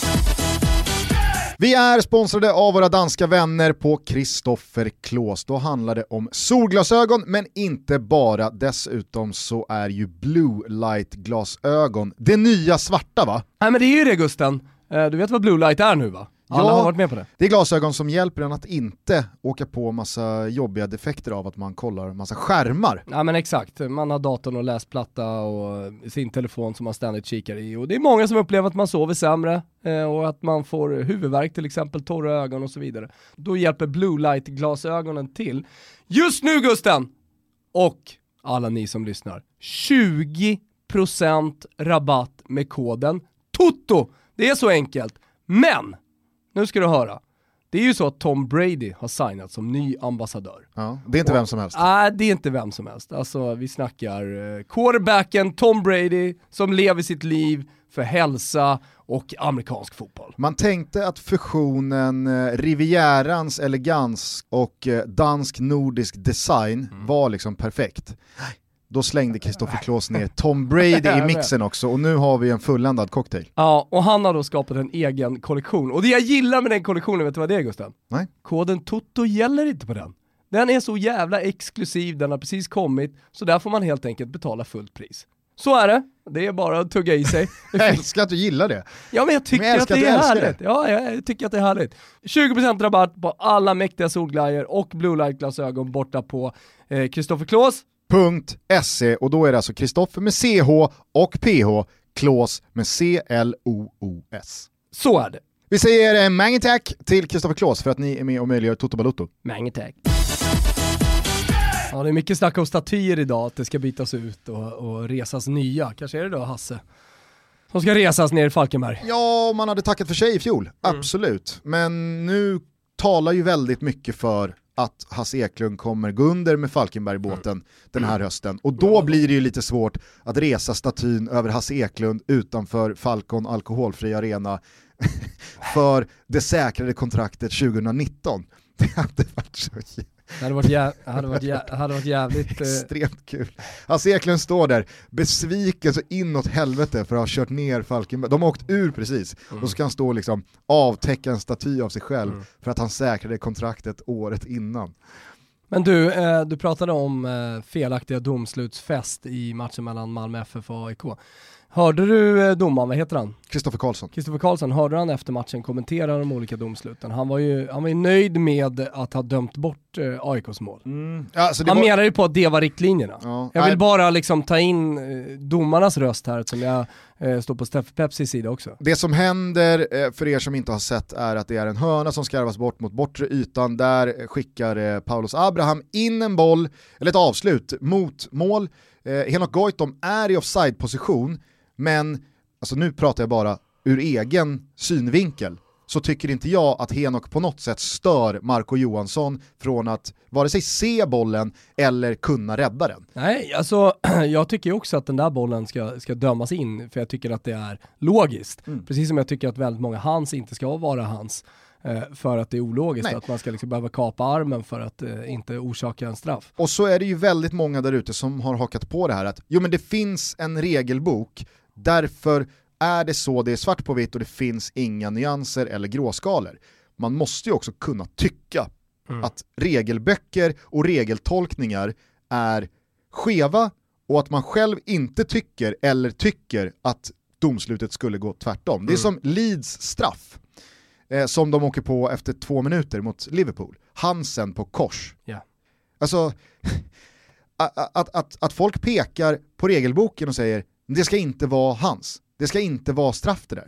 Vi är sponsrade av våra danska vänner på Christoffer Klås. Då handlar det om solglasögon, men inte bara. Dessutom så är ju blue light glasögon det nya svarta, va? Nej, men det är ju det, Gusten. Du vet vad blue light är nu, va? Alla ja, har varit med på det. Det är glasögon som hjälper en att inte åka på massa jobbiga defekter av att man kollar massa skärmar. Ja, men exakt, man har datorn och läsplatta och sin telefon som man ständigt kikar i, och det är många som upplever att man sover sämre och att man får huvudvärk till exempel, torra ögon och så vidare. Då hjälper blue light glasögonen till. Just nu, Gusten, och alla ni som lyssnar, tjugo procent rabatt med koden TOTO. Det är så enkelt, men nu ska du höra. Det är ju så att Tom Brady har signat som ny ambassadör. Ja, det är inte och, vem som helst. Nej, det är inte vem som helst. Alltså, vi snackar uh, quarterbacken Tom Brady som lever sitt liv för hälsa och amerikansk fotboll. Man tänkte att fusionen uh, Rivierans elegans och uh, dansk-nordisk design mm. var liksom perfekt. Då slängde Christoffer Klås ner Tom Brady i mixen också, och nu har vi en fulländad cocktail. Ja, och han har då skapat en egen kollektion. Och det jag gillar med den kollektionen, vet du vad det är, Gustav? Nej. Koden TOTO gäller inte på den. Den är så jävla exklusiv, den har precis kommit, så där får man helt enkelt betala fullt pris. Så är det. Det är bara att tugga i sig. Jag älskar att du gillar det. Ja, men jag tycker men jag att det är härligt. Det. Ja, jag tycker att det är härligt. tjugo procent rabatt på alla mäktiga solglajjor och blue light glasögon borta på eh, Christoffer Klås. .se, och då är det alltså Christoffer med C H och P H, Klås med C L O O S. Så är det. Vi säger eh, mange tack till Christoffer Klås för att ni är med och möjliggör Toto Balotto. Mange tack. Ja, det är mycket snack om statyer idag, att det ska bytas ut och, och resas nya. Kanske är det då Hasse som ska resas ner i Falkenberg. Ja, man hade tackat för sig i fjol, mm. absolut. Men nu talar ju väldigt mycket för att Hasse Eklund kommer gå under med Falkenbergbåten mm. den här hösten. Och då blir det ju lite svårt att resa statyn över Hasse Eklund utanför Falcon alkoholfri arena för det säkrade kontraktet tjugonitton. Det hade varit så Det hade varit, jä- hade varit, jä- hade varit jävligt... extremt kul. Hasse Eklund står där besviken så inåt helvete för att ha kört ner Falkenberg. De har åkt ur precis. Mm. Och så kan han stå och liksom avtäcka en staty av sig själv mm. för att han säkrade kontraktet året innan. Men du, eh, du pratade om eh, felaktiga domslutsfest i matchen mellan Malmö F F och A I K. Hörde du eh, domaren, vad heter han? Kristoffer Karlsson. Kristoffer Karlsson, hörde han efter matchen kommentera de olika domsluten? Han var ju, han var ju nöjd med att ha dömt bort eh, A I K:s mål. Mm. Ja, alltså han var... menar ju på att det var riktlinjerna. Ja, jag vill nej. bara liksom ta in eh, domarnas röst här, som jag eh, står på Steffe Pepsis sida också. Det som händer, eh, för er som inte har sett, är att det är en hörna som skarvas bort mot bortre ytan. Där skickar eh, Paulus Abraham in en boll, eller ett avslut, mot mål. Eh, Henok Goitom är i offside-position. Men alltså nu pratar jag bara ur egen synvinkel, så tycker inte jag att Henok på något sätt stör Marco Johansson från att vare sig se bollen eller kunna rädda den. Nej, alltså jag tycker också att den där bollen ska, ska dömas in, för jag tycker att det är logiskt. Mm. Precis som jag tycker att väldigt många hans inte ska vara hans. eh, för att det är ologiskt. Nej. Att man ska liksom behöva kapa armen för att eh, inte orsaka en straff. Och så är det ju väldigt många där ute som har hakat på det här att jo men det finns en regelbok, därför är det så, det är svart på vitt och det finns inga nyanser eller gråskalor. Man måste ju också kunna tycka mm. att regelböcker och regeltolkningar är skeva och att man själv inte tycker eller tycker att domslutet skulle gå tvärtom. Mm. Det är som Leeds straff eh, som de åker på efter två minuter mot Liverpool. Hansen på kors. Yeah. Alltså att, att, att, att folk pekar på regelboken och säger det ska inte vara hans. Det ska inte vara straff det där.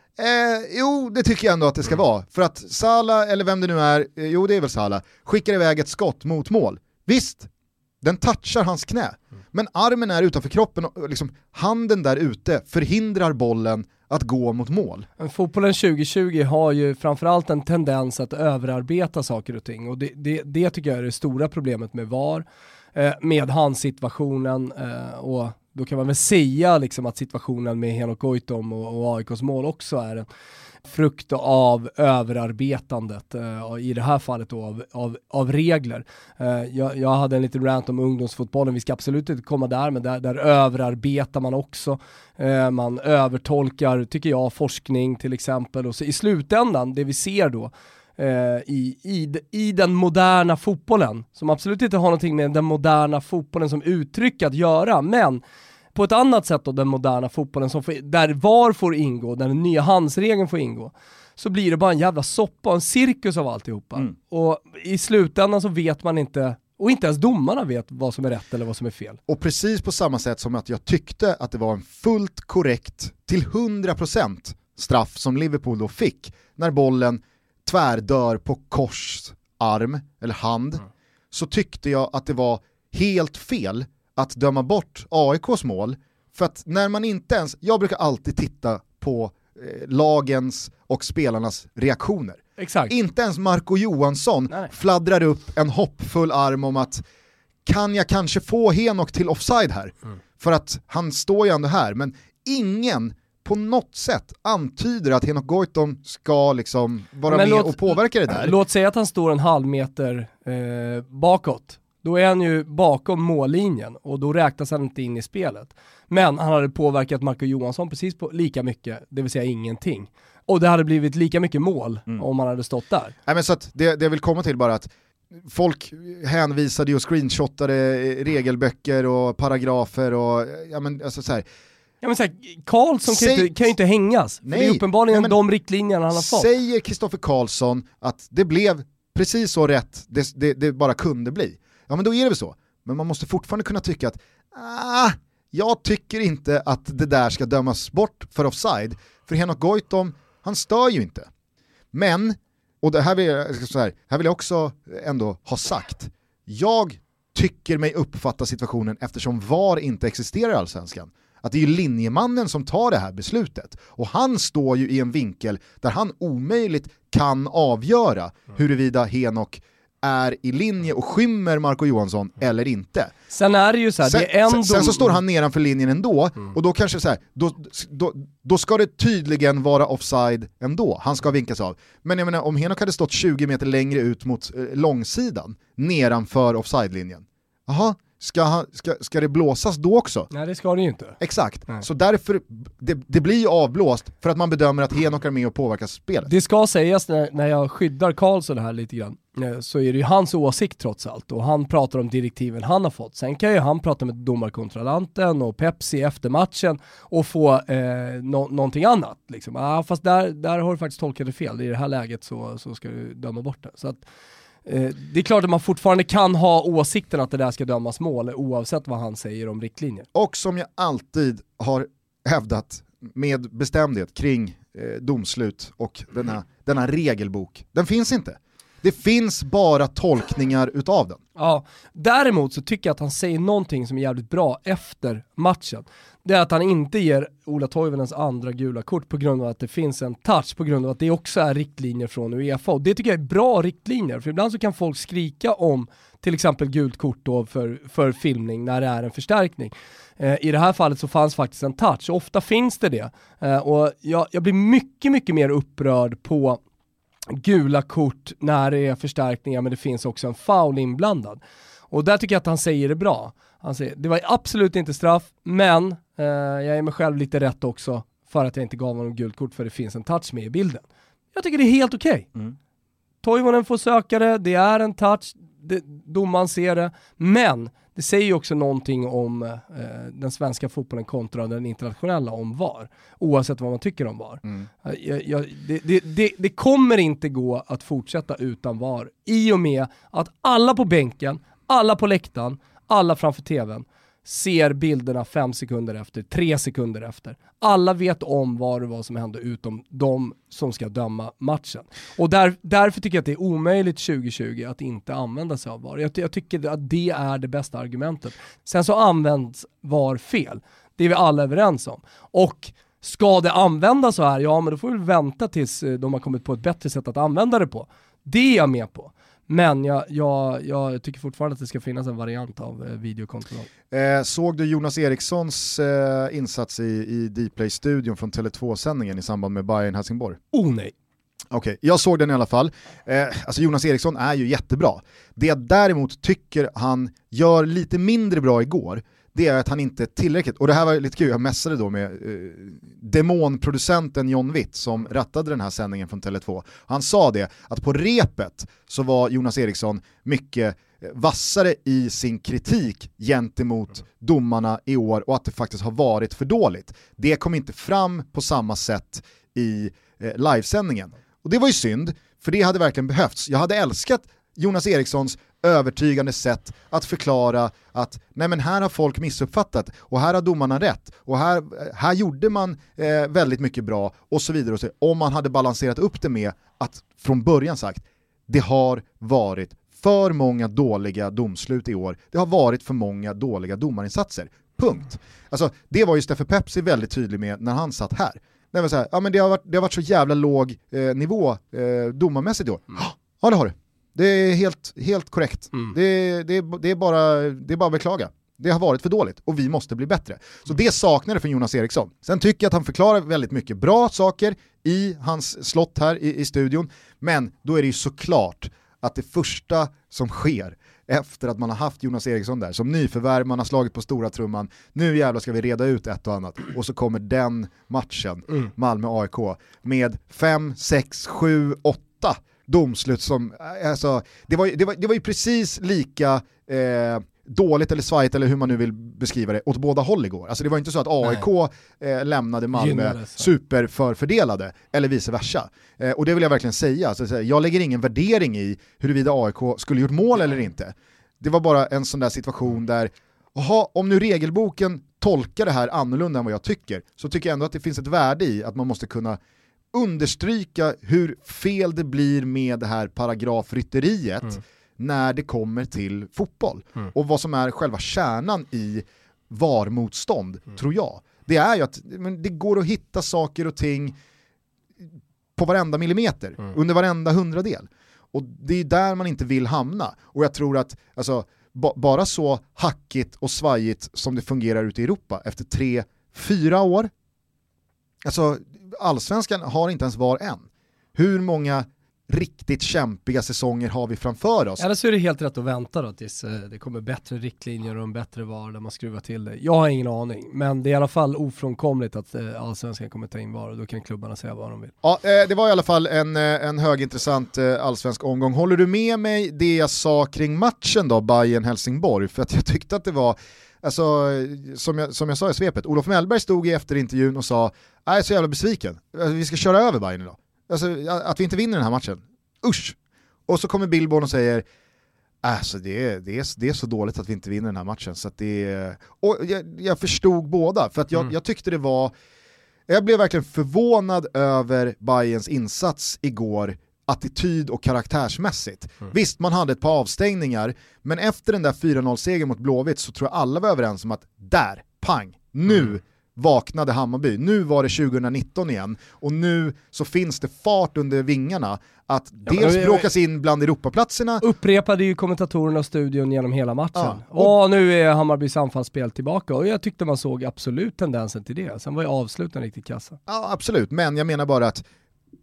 Eh, jo, det tycker jag ändå att det ska mm. vara. För att Salah, eller vem det nu är, eh, jo det är väl Salah, skickar iväg ett skott mot mål. Visst, den touchar hans knä. Mm. Men armen är utanför kroppen och liksom, handen där ute förhindrar bollen att gå mot mål. Fotbollen tjugo tjugo har ju framförallt en tendens att överarbeta saker och ting. Och det, det, det tycker jag är det stora problemet med V A R. Eh, med handsituationen eh, och då kan man väl säga liksom att situationen med Henok Goitom och, och A I K:s mål också är en frukt av överarbetandet uh, i det här fallet då, av, av, av regler. Uh, jag, jag hade en liten rant om ungdomsfotbollen, vi ska absolut inte komma där, men där, där överarbetar man också. Uh, man övertolkar, tycker jag, forskning till exempel. Och så i slutändan, det vi ser då uh, i, i, i den moderna fotbollen, som absolut inte har någonting med den moderna fotbollen som uttryck att göra, men på ett annat sätt då den moderna fotbollen som får, där V A R får ingå, där den nya handsregeln får ingå, så blir det bara en jävla soppa och en cirkus av alltihopa. Mm. Och i slutändan så vet man inte, och inte ens domarna vet vad som är rätt eller vad som är fel. Och precis på samma sätt som att jag tyckte att det var en fullt korrekt till hundra procent straff som Liverpool då fick när bollen tvärdör på kors arm eller hand, mm. så tyckte jag att det var helt fel att döma bort A I K:s mål, för att när man inte ens, jag brukar alltid titta på eh, lagens och spelarnas reaktioner. Exakt. Inte ens Marco Johansson Nej. fladdrar upp en hoppfull arm om att kan jag kanske få Henok till offside här? Mm. För att han står ju ändå här, men ingen på något sätt antyder att Henok Goitom ska liksom vara men med låt, och påverka det där. Låt säga att han står en halv meter eh, bakåt. Då är han ju bakom mållinjen och då räknas han inte in i spelet. Men han hade påverkat Marco Johansson precis på lika mycket, det vill säga ingenting. Och det hade blivit lika mycket mål mm. om han hade stått där. Nej, men så att det, det vill komma till bara att folk hänvisade och screenshotade regelböcker och paragrafer och ja men alltså så här. Ja men så här, Karlsson kan, inte, kan ju inte hängas. Nej. För det är uppenbarligen nej, de riktlinjerna han har fått. Säger Kristoffer Karlsson att det blev precis så rätt det, det, det bara kunde bli. Ja men då är det väl så. Men man måste fortfarande kunna tycka att ah, jag tycker inte att det där ska dömas bort för offside. För Henok Goitom, han stör ju inte. Men, och det här vill, jag, så här, här vill jag också ändå ha sagt. Jag tycker mig uppfatta situationen eftersom V A R inte existerar i Allsvenskan. Att det är ju linjemannen som tar det här beslutet. Och han står ju i en vinkel där han omöjligt kan avgöra huruvida Henok är i linje och skymmer Marco Johansson eller inte. Sen är det ju så här, sen, det är ändå... sen så står han nedanför linjen ändå mm. och då kanske så här, då, då, då ska det tydligen vara offside ändå. Han ska vinkas av. Men jag menar, om Henok hade stått tjugo meter längre ut mot eh, långsidan nedanför offside-linjen. Jaha, ska, han, ska, ska det blåsas då också? Nej, det ska det ju inte. Exakt, Nej. Så därför det, det blir ju avblåst för att man bedömer att Henok är med och påverkar spelet. Det ska sägas när, när jag skyddar Karlsson här lite grann, så är det ju hans åsikt trots allt och han pratar om direktiven han har fått. Sen kan ju han prata med domarkontrollanten och Pepsi efter matchen och få eh, no- någonting annat. Liksom. Ah, fast där, där har du faktiskt tolkat det fel. I det här läget så, så ska du döma bort det. Så att, eh, det är klart att man fortfarande kan ha åsikten att det där ska dömas mål oavsett vad han säger om riktlinjer. Och som jag alltid har hävdat med bestämdhet kring eh, domslut och denna, denna regelbok. Den finns inte. Det finns bara tolkningar utav den. Ja, däremot så tycker jag att han säger någonting som är jävligt bra efter matchen. Det är att han inte ger Ola Toivonens andra gula kort på grund av att det finns en touch, på grund av att det också är riktlinjer från UEFA. Och det tycker jag är bra riktlinjer, för ibland så kan folk skrika om till exempel gult kort då för, för filmning när det är en förstärkning. Eh, I det här fallet så fanns faktiskt en touch, ofta finns det det. Eh, och jag, jag blir mycket, mycket mer upprörd på gula kort när det är förstärkningar, men det finns också en foul inblandad. Och där tycker jag att han säger det bra. Han säger, det var absolut inte straff, men eh, jag är mig själv lite rätt också för att jag inte gav honom gult kort, för det finns en touch med i bilden. Jag tycker det är helt okej. Okay. Mm. Toivonen får söka det, det är en touch, det, domaren ser det, men det säger ju också någonting om eh, den svenska fotbollen kontra den internationella om V A R, oavsett vad man tycker om V A R. Mm. Jag, jag, det, det, det, det kommer inte gå att fortsätta utan V A R, i och med att alla på bänken, alla på läktaren, alla framför tvn ser bilderna fem sekunder efter, tre sekunder efter. Alla vet om vad det var som hände, utom de som ska döma matchen. Och där, därför tycker jag att det är omöjligt tjugo tjugo att inte använda sig av V A R. Jag, jag tycker att det är det bästa argumentet. Sen så används V A R fel. Det är vi alla överens om. Och ska det användas så här, ja men då får vi vänta tills de har kommit på ett bättre sätt att använda det på. Det är jag med på. Men jag, jag, jag tycker fortfarande att det ska finnas en variant av eh, videokontroll. Eh, såg du Jonas Erikssons eh, insats i, i Dplay-studion från Tele två-sändningen i samband med Bayern Helsingborg? Oh nej. Okej, okay, jag såg den i alla fall. Eh, alltså Jonas Eriksson är ju jättebra. Det jag däremot tycker han gör lite mindre bra igår, det är att han inte tillräckligt, och det här var lite kul, jag mässade då med eh, demonproducenten John Witt som rattade den här sändningen från Tele två. Han sa det, att på repet så var Jonas Eriksson mycket vassare i sin kritik gentemot domarna i år, och att det faktiskt har varit för dåligt. Det kom inte fram på samma sätt i eh, livesändningen. Och det var ju synd, för det hade verkligen behövts. Jag hade älskat Jonas Erikssons övertygande sätt att förklara att nej men här har folk missuppfattat och här har domarna rätt och här, här gjorde man eh, väldigt mycket bra och så vidare och så, om man hade balanserat upp det med att från början sagt det har varit för många dåliga domslut i år, det har varit för många dåliga domarinsatser, punkt. Alltså det var ju Steffe Pepsi väldigt tydlig med när han satt här. Det var så här, ja men det har varit, det har varit så jävla låg eh, nivå eh, domarmässigt i år. Mm. Ja det har det. Det är helt, helt korrekt. Mm. Det, det, det, är bara, det är bara att beklaga. Det har varit för dåligt och vi måste bli bättre. Så det saknar det från Jonas Eriksson. Sen tycker jag att han förklarar väldigt mycket bra saker i hans slott här i, i studion. Men då är det ju såklart att det första som sker efter att man har haft Jonas Eriksson där som nyförvärv, man har slagit på stora trumman, nu jävlar ska vi reda ut ett och annat, och så kommer den matchen, mm. Malmö A I K, med fem, sex, sju, åtta domslut som, alltså, det var, det var, det var ju precis lika eh, dåligt eller svajigt eller hur man nu vill beskriva det åt båda håll igår. Alltså det var inte så att A I K eh, lämnade Malmö superförfördelade eller vice versa. Eh, och det vill jag verkligen säga. Alltså, jag lägger ingen värdering i huruvida A I K skulle gjort mål eller inte. Det var bara en sån där situation där, aha, om nu regelboken tolkar det här annorlunda än vad jag tycker, så tycker jag ändå att det finns ett värde i att man måste kunna understryka hur fel det blir med det här paragrafrytteriet mm. när det kommer till fotboll. Mm. Och vad som är själva kärnan i V A R-motstånd, mm. tror jag. Det är ju att men det går att hitta saker och ting på varenda millimeter, mm. under varenda hundradel. Och det är där man inte vill hamna. Och jag tror att alltså, ba- bara så hackigt och svajigt som det fungerar ute i Europa efter tre, fyra år. Alltså allsvenskan har inte ens V A R än. Hur många riktigt kämpiga säsonger har vi framför oss? Eller så är det helt rätt att vänta då tills det kommer bättre riktlinjer och en bättre V A R där man skruvar till det. Jag har ingen aning, men det är i alla fall ofrånkomligt att allsvenskan kommer ta in V A R, och då kan klubbarna säga vad de vill. Ja, det var i alla fall en, en högintressant allsvensk omgång. Håller du med mig det jag sa kring matchen då, Bayern Helsingborg? För att jag tyckte att det var, alltså, som jag, som jag sa i svepet, Olof Mellberg stod i efterintervjun och sa, jag är så jävla besviken, vi ska köra över Bayern idag. Alltså, att vi inte vinner den här matchen. Usch! Och så kommer Billborn och säger, alltså det är, det, är, det är så dåligt att vi inte vinner den här matchen. Så att det är... Och jag, jag förstod båda, för att jag, mm. jag tyckte det var, jag blev verkligen förvånad över Bayerns insats igår, attityd och karaktärsmässigt. Mm. Visst, man hade ett par avstängningar, men efter den där fyra noll-segern mot Blåvitt så tror jag alla var överens om att där, pang, nu mm. vaknade Hammarby. Nu var det tjugonitton igen, och nu så finns det fart under vingarna att ja, dels vi, bråkas in bland Europaplatserna. Upprepade ju kommentatorerna och studion genom hela matchen. Ja, och, och nu är Hammarbys anfallsspel tillbaka, och jag tyckte man såg absolut tendensen till det. Sen var ju avsluten riktigt kassa. Ja, absolut, men jag menar bara att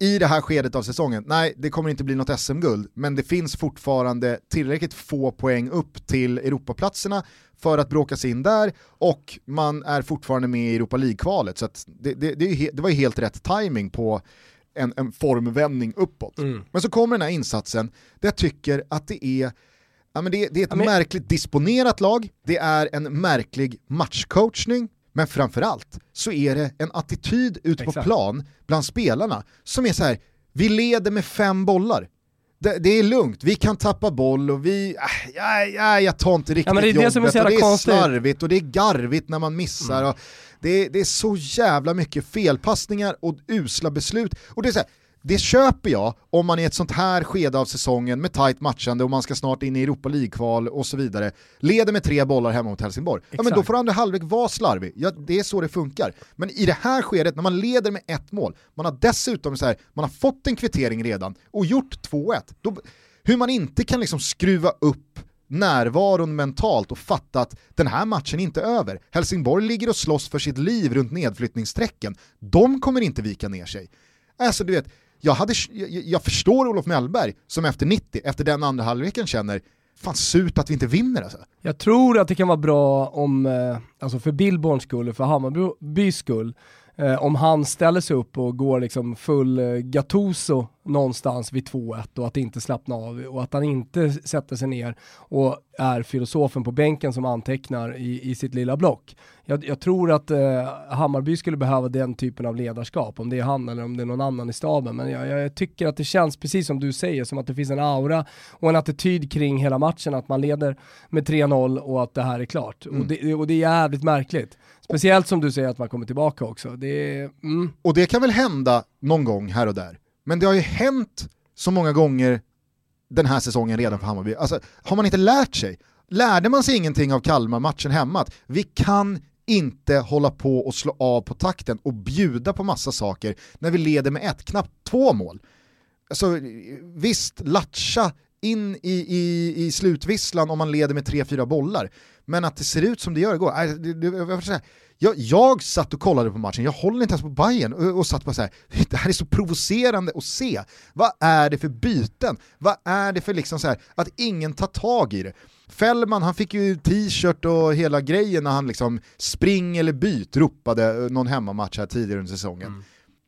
i det här skedet av säsongen, nej det kommer inte bli något S M-guld, men det finns fortfarande tillräckligt få poäng upp till Europaplatserna för att bråka sig in där, och man är fortfarande med i Europa League-kvalet, så att det, det, det, är, det var ju helt rätt timing på en, en formvändning uppåt. Mm. Men så kommer den här insatsen där jag tycker att det är Ja, men det, det är ett ja, men... märkligt disponerat lag, det är en märklig matchcoachning, men framförallt så är det en attityd ute på plan bland spelarna som är så här: vi leder med fem bollar. Det, det är lugnt, vi kan tappa boll och vi, äh, ja, ja, jag tar inte riktigt ja, men det är jobbet det som är så och det är konstigt. Slarvigt och det är garvigt när man missar mm. och det, det är så jävla mycket felpassningar och usla beslut, och det är så här, det köper jag om man i ett sånt här skede av säsongen med tight matchande och man ska snart in i Europa League-kval och så vidare, leder med tre bollar hemma mot Helsingborg. Ja, men då får andra halvlek vara slarvig. Ja, det är så det funkar. Men i det här skedet, när man leder med ett mål, man har dessutom så här, man har fått en kvittering redan och gjort två ett. Då, hur man inte kan liksom skruva upp närvaron mentalt och fatta att den här matchen inte är över. Helsingborg ligger och slåss för sitt liv runt nedflyttningssträcken. De kommer inte vika ner sig. Alltså du vet, Jag, hade, jag, jag förstår Olof Mellberg som efter nittio, efter den andra halvleken känner fan surt att vi inte vinner alltså. Jag tror att det kan vara bra om, eh, alltså för Billborns skull och för Hammarbys skull, eh, om han ställer sig upp och går liksom full eh, Gattuso någonstans vid två ett och att inte slappna av och att han inte sätter sig ner och är filosofen på bänken som antecknar i, i sitt lilla block. Jag, jag tror att eh, Hammarby skulle behöva den typen av ledarskap, om det är han eller om det är någon annan i staben, men jag, jag tycker att det känns precis som du säger, som att det finns en aura och en attityd kring hela matchen, att man leder med tre noll och att det här är klart. Mm. Och, det, och det är jävligt märkligt. Speciellt som du säger att man kommer tillbaka också. Det är, mm. Och det kan väl hända någon gång här och där. Men det har ju hänt så många gånger den här säsongen redan för Hammarby. Alltså, har man inte lärt sig? Lärde man sig ingenting av Kalmar-matchen hemma? Att vi kan inte hålla på och slå av på takten och bjuda på massa saker när vi leder med ett, knappt två mål. Alltså, visst, latcha in i, i, i slutvisslan om man leder med tre, fyra bollar. Men att det ser ut som det gör igår. Äh, det, det, jag, säga, jag, jag satt och kollade på matchen, jag håller inte ens på Bayern och, och satt bara så här, det här är så provocerande att se. Vad är det för byten? Vad är det för liksom så här, att ingen tar tag i det? Fällman, han fick ju t-shirt och hela grejen när han liksom spring eller byt ropade någon hemmamatch här tidigare under säsongen. Mm.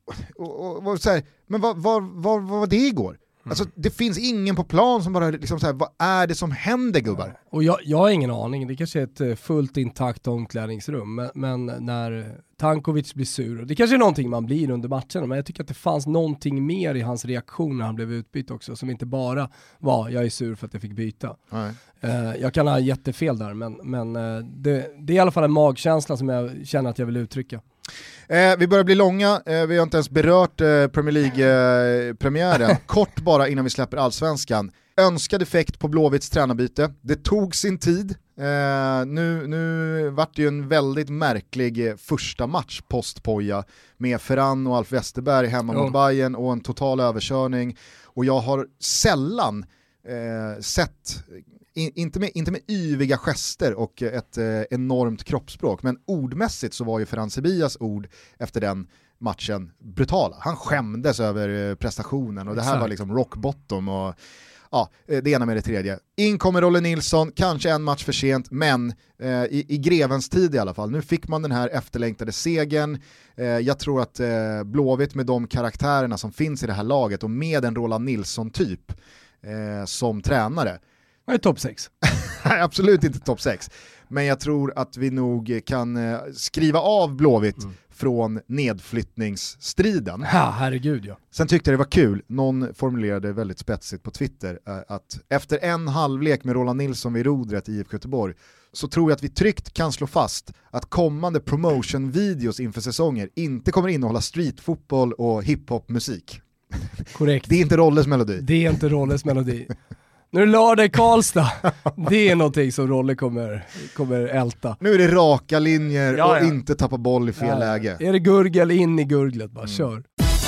Och, och, och så här, men vad, vad, vad, vad var det igår? Mm. Alltså, det finns ingen på plan som bara liksom så här, vad är det som händer gubbar? Och jag, jag har ingen aning, det kanske är ett fullt intakt omklädningsrum, men, men när Tankovic blir sur, och det kanske är någonting man blir under matchen, men jag tycker att det fanns någonting mer i hans reaktion när han blev utbytt också, som inte bara var jag är sur för att jag fick byta. Nej. Uh, jag kan ha jättefel där, men, men uh, det, det är i alla fall en magkänsla som jag känner att jag vill uttrycka. Eh, vi börjar bli långa, eh, vi har inte ens berört eh, Premier League-premiären. Eh, Kort bara innan vi släpper allsvenskan. Önskad effekt på Blåvitts tränarbyte. Det tog sin tid. Eh, nu, nu vart det ju en väldigt märklig eh, första match post-Poja med Ferran och Alf Westerberg hemma mm. mot Bayern och en total överkörning. Och jag har sällan eh, sett... In, inte, med, inte med yviga gester och ett eh, enormt kroppsspråk, men ordmässigt så var ju Ferran Sebillas ord efter den matchen brutala. Han skämdes över eh, prestationen och det här Exakt. Var liksom rock bottom och ja, det ena med det tredje. In kommer Olle Nilsson, kanske en match för sent, men eh, i, i grevens tid i alla fall. Nu fick man den här efterlängtade segern. Eh, jag tror att eh, Blåvitt med de karaktärerna som finns i det här laget och med en Roland Nilsson-typ eh, som tränare. Det är topp sex. Absolut inte topp sex. Men jag tror att vi nog kan eh, skriva av Blåvitt mm. från nedflyttningsstriden. Ja, herregud ja. Sen tyckte jag det var kul, någon formulerade väldigt spetsigt på Twitter eh, att efter en halvlek med Roland Nilsson vid rodret i I F K Göteborg så tror jag att vi tryggt kan slå fast att kommande promotion-videos inför säsonger inte kommer innehålla streetfotboll och hiphop-musik. Korrekt. Det är inte Rolles melodi. Det är inte Rolles melodi. Nu är det lördag i Karlstad. Det är någonting som Rolle kommer, kommer älta. Nu är det raka linjer ja, ja. och inte tappa boll i fel ja. läge. Är det gurgel in i gurglet, bara mm. kör.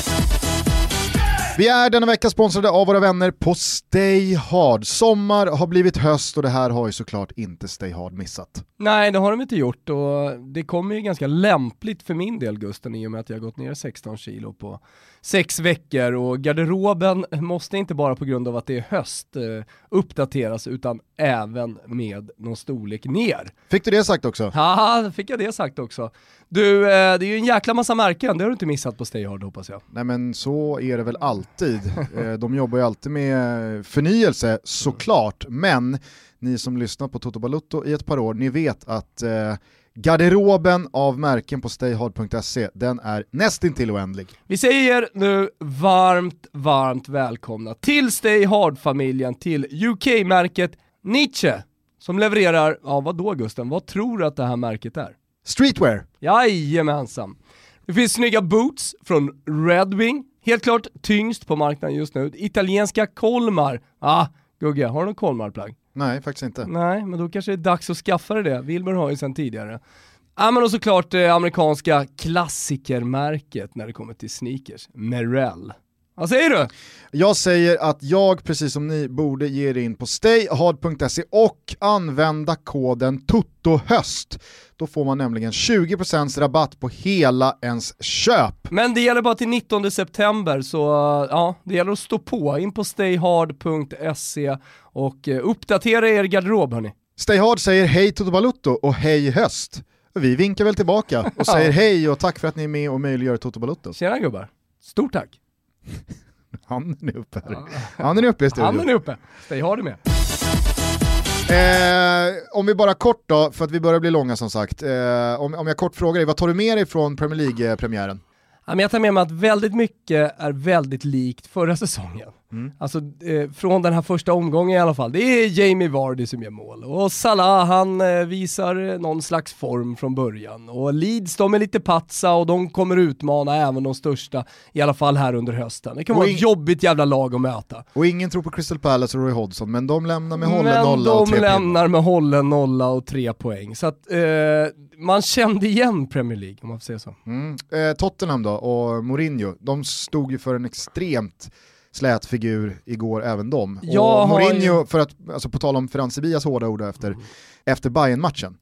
Vi är denna vecka sponsrade av våra vänner på Stay Hard. Sommar har blivit höst och det här har ju såklart inte Stay Hard missat. Nej, det har de inte gjort och det kommer ju ganska lämpligt för min del, Gusten, i och med att jag har gått ner sexton kilo på sex veckor och garderoben måste inte bara på grund av att det är höst eh, uppdateras utan även med någon storlek ner. Fick du det sagt också? Ja, fick jag det sagt också. Du, eh, det är ju en jäkla massa märken, det har du inte missat på Stay Hard hoppas jag. Nej men så är det väl alltid. De jobbar ju alltid med förnyelse såklart, men ni som lyssnat på Toto Balutto i ett par år, ni vet att eh, garderoben av märken på stayhard punkt se, den är nästintill oändlig. Vi säger nu varmt, varmt välkomna till Stay Hard-familjen, till U K-märket Nietzsche, som levererar, ja vad då Gusten, vad tror du att det här märket är? Streetwear. Jajamensan. Det finns snygga boots från Red Wing, helt klart tyngst på marknaden just nu. Italienska Kolmar. Ah, Gugge, har du någon Kolmar-plagg? Nej, faktiskt inte. Nej, men då kanske det är dags att skaffa det. Wilmer har ju sedan tidigare. Ja, men och såklart det eh, amerikanska klassikermärket när det kommer till sneakers. Merrell. Vad säger du? Jag säger att jag, precis som ni, borde ge er in på stayhard punkt se och använda koden TOTOHÖST. Då får man nämligen tjugo procent rabatt på hela ens köp. Men det gäller bara till nittonde september, så ja, det gäller att stå på. In på stayhard punkt se och uppdatera er garderob, hörni. Stayhard säger hej Toto Balutto och hej höst. Vi vinkar väl tillbaka och säger hej och tack för att ni är med och möjliggör Toto Balutto. Tjena gubbar. Stort tack. Han är uppe här. Han är uppe i studion. Han är uppe. Stayhard är med. Eh, om vi bara kort då, för att vi börjar bli långa som sagt. Eh, om, om jag kort frågar dig, vad tar du med dig från Premier League-premiären? Ja, men jag tar med mig att väldigt mycket är väldigt likt förra säsongen. Mm. Alltså eh, från den här första omgången i alla fall. Det är Jamie Vardy som gör mål. Och Salah, han eh, visar någon slags form från början. Och Leeds, de är lite patsa och de kommer utmana även de största, i alla fall här under hösten. Det kan och vara ing- ett jobbigt jävla lag att möta. Och ingen tror på Crystal Palace och Roy Hodgson, men de lämnar med hållen nolla de och tre lämnar pinnar. med hållen nolla och tre poäng. Så att eh, man kände igen Premier League, om man får säga så. Mm. Eh, Tottenham då och Mourinho, de stod ju för en extremt slät figur igår även de. Jag och Mourinho, ju... för att, alltså på tal om Frans Bias hårda ord efter, mm. efter Bayern-matchen,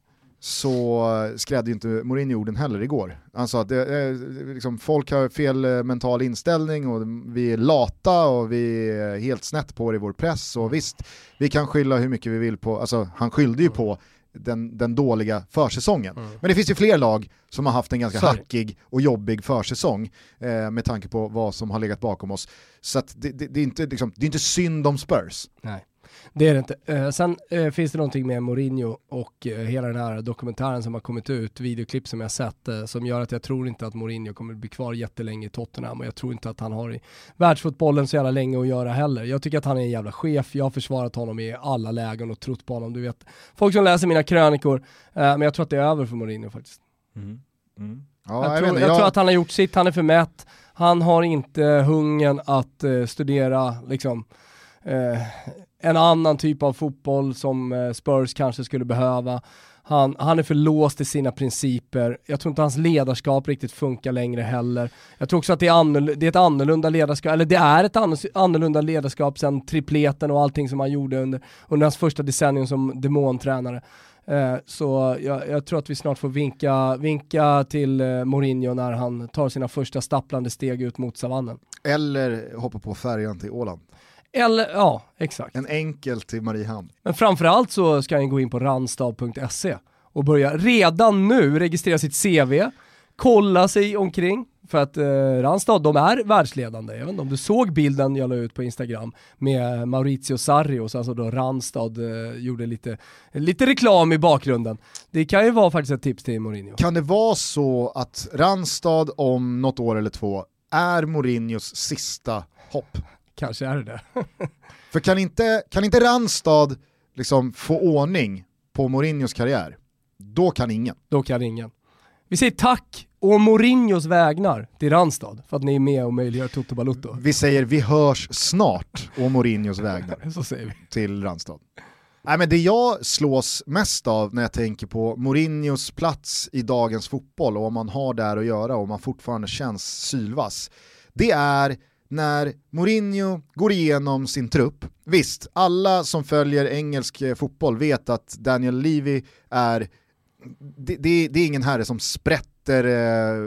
så skrädde ju inte Mourinho orden heller igår. Han sa att det är, liksom, folk har fel mental inställning och vi är lata och vi är helt snett på det i vår press, och visst, vi kan skylla hur mycket vi vill på, alltså han skyllde ju på Den, den dåliga försäsongen. Mm. Men det finns ju fler lag som har haft en ganska Sorry. hackig och jobbig försäsong eh, med tanke på vad som har legat bakom oss. Så att det, det, det, är inte, liksom, det är inte synd om Spurs. Nej, det är det inte. Eh, sen eh, finns det någonting med Mourinho och eh, hela den här dokumentären som har kommit ut, videoklipp som jag sett, eh, som gör att jag tror inte att Mourinho kommer bli kvar jättelänge i Tottenham, och jag tror inte att han har i världsfotbollen så jävla länge att göra heller. Jag tycker att han är en jävla chef. Jag har försvarat honom i alla lägen och trott på honom. Du vet, folk som läser mina krönikor, eh, men jag tror att det är över för Mourinho faktiskt. Mm. Mm. Ja, jag, jag, tror, jag, jag tror att han har gjort sitt, han är för mätt. Han har inte hungern att eh, studera liksom eh, en annan typ av fotboll som Spurs kanske skulle behöva. Han, han är för låst i sina principer. Jag tror inte hans ledarskap riktigt funkar längre heller. Jag tror också att det är, annorl- det är ett annorlunda ledarskap, eller det är ett annorlunda ledarskap sen tripleten och allting som han gjorde under, under hans första decennium som demontränare. Eh, så jag, jag tror att vi snart får vinka, vinka till eh, Mourinho när han tar sina första stapplande steg ut mot savannen. Eller hoppa på färjan till Åland. Eller, ja, exakt. En enkel till Mariehamn. Men framförallt så ska han gå in på randstad punkt se och börja redan nu registrera sitt C V, kolla sig omkring, för att eh, Randstad, de är världsledande. Jag vet inte om du såg bilden jag la ut på Instagram med Maurizio Sarri, och så alltså då Randstad eh, gjorde lite, lite reklam i bakgrunden. Det kan ju vara faktiskt ett tips till Mourinho. Kan det vara så att Randstad om något år eller två är Mourinhos sista hopp? Kanske är det det. För kan inte, kan inte Randstad liksom få ordning på Mourinhos karriär, då kan ingen. Då kan ingen. Vi säger tack och Mourinhos vägnar till Randstad för att ni är med och möjliggör Toto Balutto. Vi säger vi hörs snart och Mourinhos vägnar. Så säger vi. Till Randstad. Nej, men det jag slås mest av när jag tänker på Mourinhos plats i dagens fotboll och om man har där att göra och man fortfarande känns sylvass, det är när Mourinho går igenom sin trupp. Visst, alla som följer engelsk fotboll vet att Daniel Levy är det, det, det är ingen herre som sprätter eh,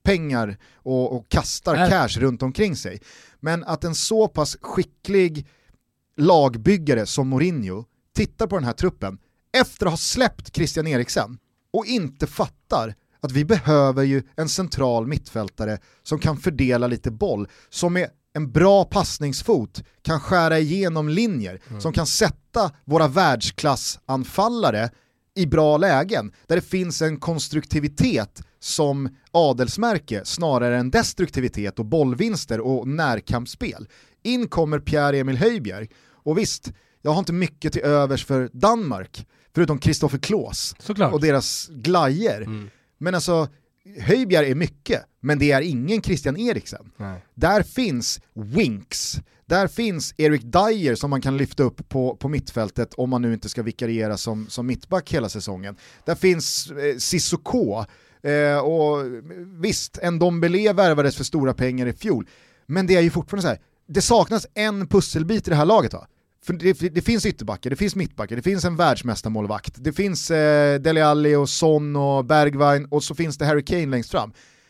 pengar och, och kastar Nej. cash runt omkring sig. Men att en så pass skicklig lagbyggare som Mourinho tittar på den här truppen efter att ha släppt Christian Eriksen och inte fattar att vi behöver ju en central mittfältare som kan fördela lite boll, som med en bra passningsfot kan skära igenom linjer, mm. som kan sätta våra världsklassanfallare i bra lägen, där det finns en konstruktivitet som adelsmärke snarare än destruktivitet och bollvinster och närkampsspel. In kommer Pierre-Emil Højbjerg, och visst, jag har inte mycket till övers för Danmark, förutom Christopher Klose och deras glajer. Mm. Men alltså, Højbjerg är mycket, men det är ingen Christian Eriksen. Nej. Där finns Winks, där finns Eric Dyer som man kan lyfta upp på, på mittfältet om man nu inte ska vikariera som, som mittback hela säsongen. Där finns eh, Sissoko, eh, och visst, en Ndombele värvades för stora pengar i fjol. Men det är ju fortfarande så här, det saknas en pusselbit i det här laget, va? För det, det finns ytterbackar, det finns mittbackar, det finns en världsmästarmålvakt, det finns eh, Dele Alli och Son och Bergwijn, och så finns det Harry Kane längst fram.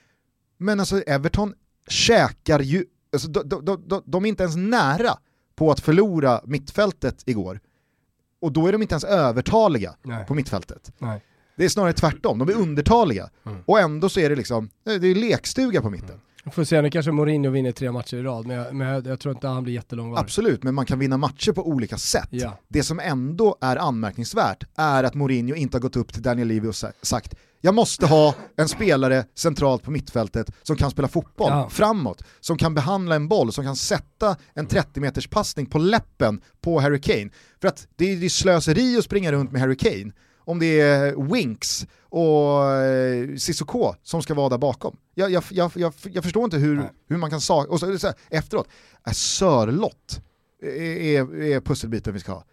Men alltså Everton käkar ju, alltså, de, de, de, de är inte ens nära på att förlora mittfältet igår. Och då är de inte ens övertaliga Nej. på mittfältet. Nej. Det är snarare tvärtom, de är undertaliga. Mm. Och ändå så är det liksom, det är lekstuga på mitten. Mm. Får se, nu kanske Mourinho vinner tre matcher i rad, men jag, men jag, jag tror inte han blir jättelångvarig. Absolut, men man kan vinna matcher på olika sätt. Ja. Det som ändå är anmärkningsvärt är att Mourinho inte har gått upp till Daniel Levy och sagt: jag måste ha en spelare centralt på mittfältet som kan spela fotboll ja. framåt, som kan behandla en boll, som kan sätta en trettio meters passning på läppen på Harry Kane. För att det är, det är slöseri att springa runt med Harry Kane om det är Winks och eh, Sissoko som ska vara där bakom. Jag, jag, jag, jag, jag förstår inte hur, hur man kan sa och så, så här, efteråt, är Sörlott är, är pusselbiten vi ska ha.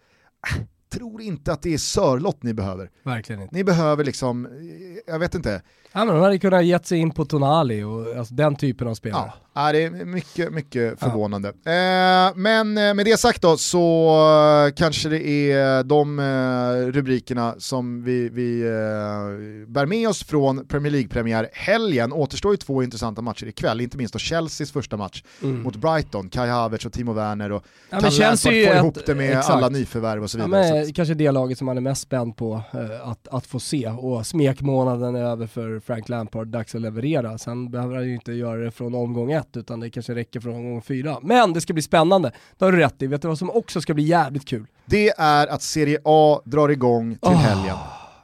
Tror inte att det är Sörlott ni behöver. Verkligen inte. Ni behöver liksom, jag vet inte. Ja, men de hade kunnat gett sig in på Tonali och alltså, den typen av spelare. Ja, det är mycket, mycket förvånande. Ja. Eh, men med det sagt då, så kanske det är de eh, rubrikerna som vi, vi eh, bär med oss från Premier League-premiär helgen. Återstår ju två intressanta matcher ikväll, inte minst då Chelseas första match mm. mot Brighton. Kai Havertz och Timo Werner, och ja, kan Chelsea få ihop ett, det med exakt. alla nyförvärv och så vidare. Ja, men, så. Kanske det laget som man är mest spänd på eh, att, att få se, och smekmånaden är över för Frank Lampard, dags att leverera. Sen behöver han ju inte göra det från omgång ett, utan det kanske räcker från omgång fyra. Men det ska bli spännande. Då har du rätt i. Vet du vad som också ska bli jävligt kul? Det är att Serie A drar igång till oh, helgen.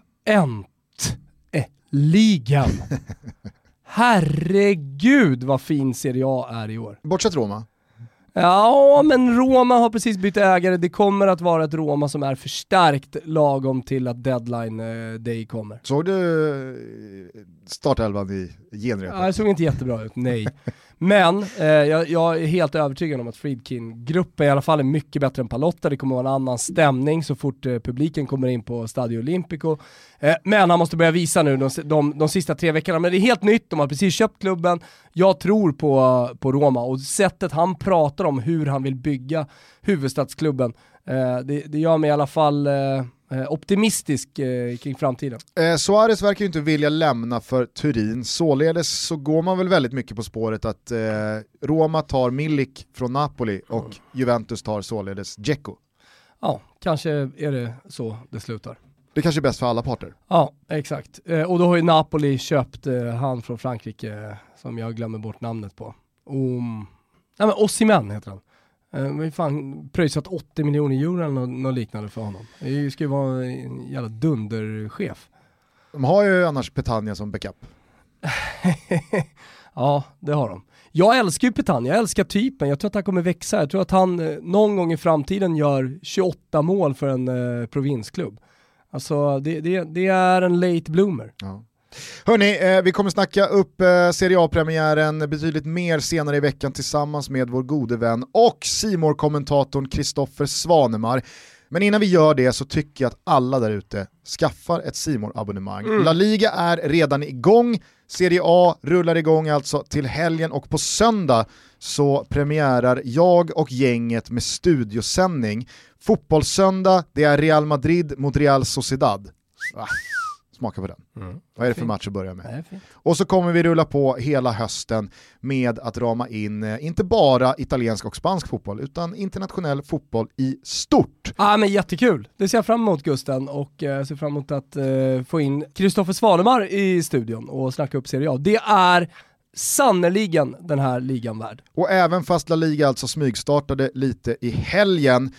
Äntligen! Herregud vad fin Serie A är i år. Bortsett Roma. Ja, men Roma har precis bytt ägare. Det kommer att vara ett Roma som är förstärkt lagom till att deadline day kommer. Såg du startelvan i genrepet? Ja, det såg inte jättebra ut, nej. Men eh, jag, jag är helt övertygad om att Friedkin-gruppen i alla fall är mycket bättre än Palotta. Det kommer att vara en annan stämning så fort eh, publiken kommer in på Stadio Olimpico. Eh, men han måste börja visa nu de, de, de sista tre veckorna. Men det är helt nytt, de har precis köpt klubben. Jag tror på, på Roma, och sättet han pratar om hur han vill bygga huvudstadsklubben, eh, det, det gör mig i alla fall... Eh, optimistisk eh, kring framtiden. Eh, Suarez verkar ju inte vilja lämna för Turin, således så går man väl väldigt mycket på spåret att eh, Roma tar Milik från Napoli och mm. Juventus tar således Dzeko. Ja, kanske är det så det slutar. Det kanske är bäst för alla parter. Ja, exakt. Eh, och då har ju Napoli köpt eh, han från Frankrike eh, som jag glömmer bort namnet på. Um, nej men Osimhen heter han. Vi har fan pröjsat åttio miljoner euro eller något, något liknande för honom. Det ska ju vara en jävla dunderchef. De har ju annars Petagna som backup. Ja, det har de. Jag älskar ju Petagna, jag älskar typen. Jag tror att han kommer växa. Jag tror att han eh, någon gång i framtiden gör tjugoåtta mål för en eh, provinsklubb. Alltså det, det, det är en late bloomer. Ja. Hörrni, eh, vi kommer snacka upp eh, Serie A-premiären betydligt mer senare i veckan tillsammans med vår gode vän och C More-kommentatorn Kristoffer Svanemar. Men innan vi gör det så tycker jag att alla där ute skaffar ett C More-abonnemang. Mm. La Liga är redan igång, Serie A rullar igång alltså till helgen, och på söndag så premiärar jag och gänget med studiosändning. Fotbollssöndag, det är Real Madrid mot Real Sociedad. Ah. Smaka på den. Mm. Vad är det för match att börja med? Och så kommer vi rulla på hela hösten med att rama in eh, inte bara italiensk och spansk fotboll utan internationell fotboll i stort. Ja, men jättekul. Det ser jag fram emot, Gusten, och eh, ser fram emot att eh, få in Kristoffer Svanemar i studion och snacka upp Serie A. Det är sannoliken den här ligan värd. Och även fast La Liga alltså smygstartade lite i helgen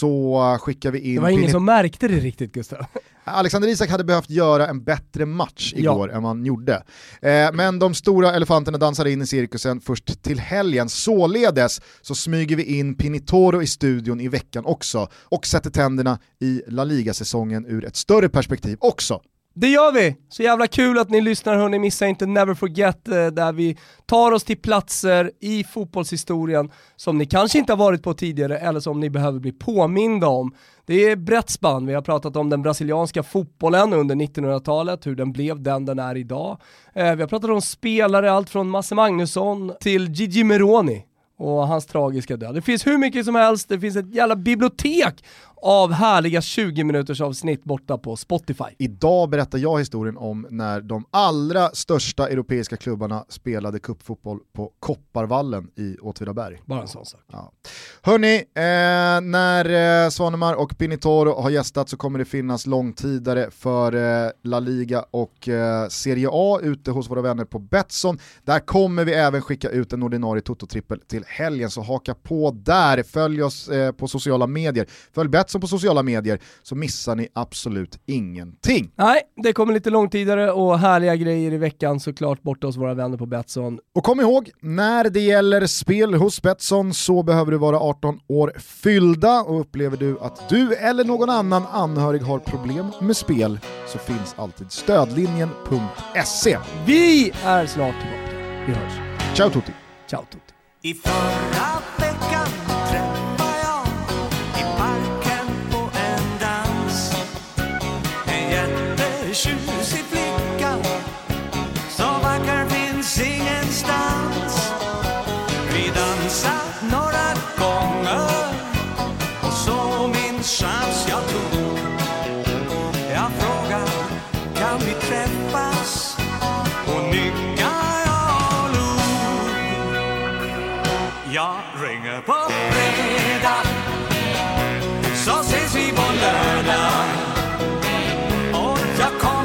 så skickar vi in... Det var ingen Pin- som märkte det riktigt, Gustav. Alexander Isak hade behövt göra en bättre match igår ja. än man gjorde. Eh, men de stora elefanterna dansar in i cirkusen först till helgen. Således så smyger vi in Pinitoro i studion i veckan också och sätter tänderna i La Liga-säsongen ur ett större perspektiv också. Det gör vi! Så jävla kul att ni lyssnar, hörni. Missa inte Never Forget, eh, där vi tar oss till platser i fotbollshistorien som ni kanske inte har varit på tidigare eller som ni behöver bli påminda om. Det är brett spann. Vi har pratat om den brasilianska fotbollen under nittonhundratalet, hur den blev den den är idag. Eh, vi har pratat om spelare, allt från Masse Magnusson till Gigi Meroni och hans tragiska död. Det finns hur mycket som helst, det finns ett jävla bibliotek av härliga tjugo minuters avsnitt borta på Spotify. Idag berättar jag historien om när de allra största europeiska klubbarna spelade cupfotboll på Kopparvallen i Åtvidaberg. Bara en sån sak. Ja. Hörrni, eh, när eh, Svanemar och Pinitoro har gästat så kommer det finnas långtidare för eh, La Liga och eh, Serie A ute hos våra vänner på Betsson. Där kommer vi även skicka ut en ordinarie Toto-trippel till helgen, så haka på där. Följ oss eh, på sociala medier. Följ Betsson som på sociala medier, så missar ni absolut ingenting. Nej, det kommer lite långtidare och härliga grejer i veckan såklart borta hos våra vänner på Betsson. Och kom ihåg, när det gäller spel hos Betsson så behöver du vara arton år fyllda, och upplever du att du eller någon annan anhörig har problem med spel så finns alltid stödlinjen punkt se. Vi är snart tillbaka. Vi hörs. Ciao tutti. Ciao tutti. I förra veckan träffade jag i parken på en dans en jättetjusig flicka, så vacker finns ingenstans. Vi dansade några gånger och så min chans jag tog. Jag frågade, kan vi träffas? Och nickade jag log. Jag ringer på fredag, så ses vi på lördag. Och jag kommer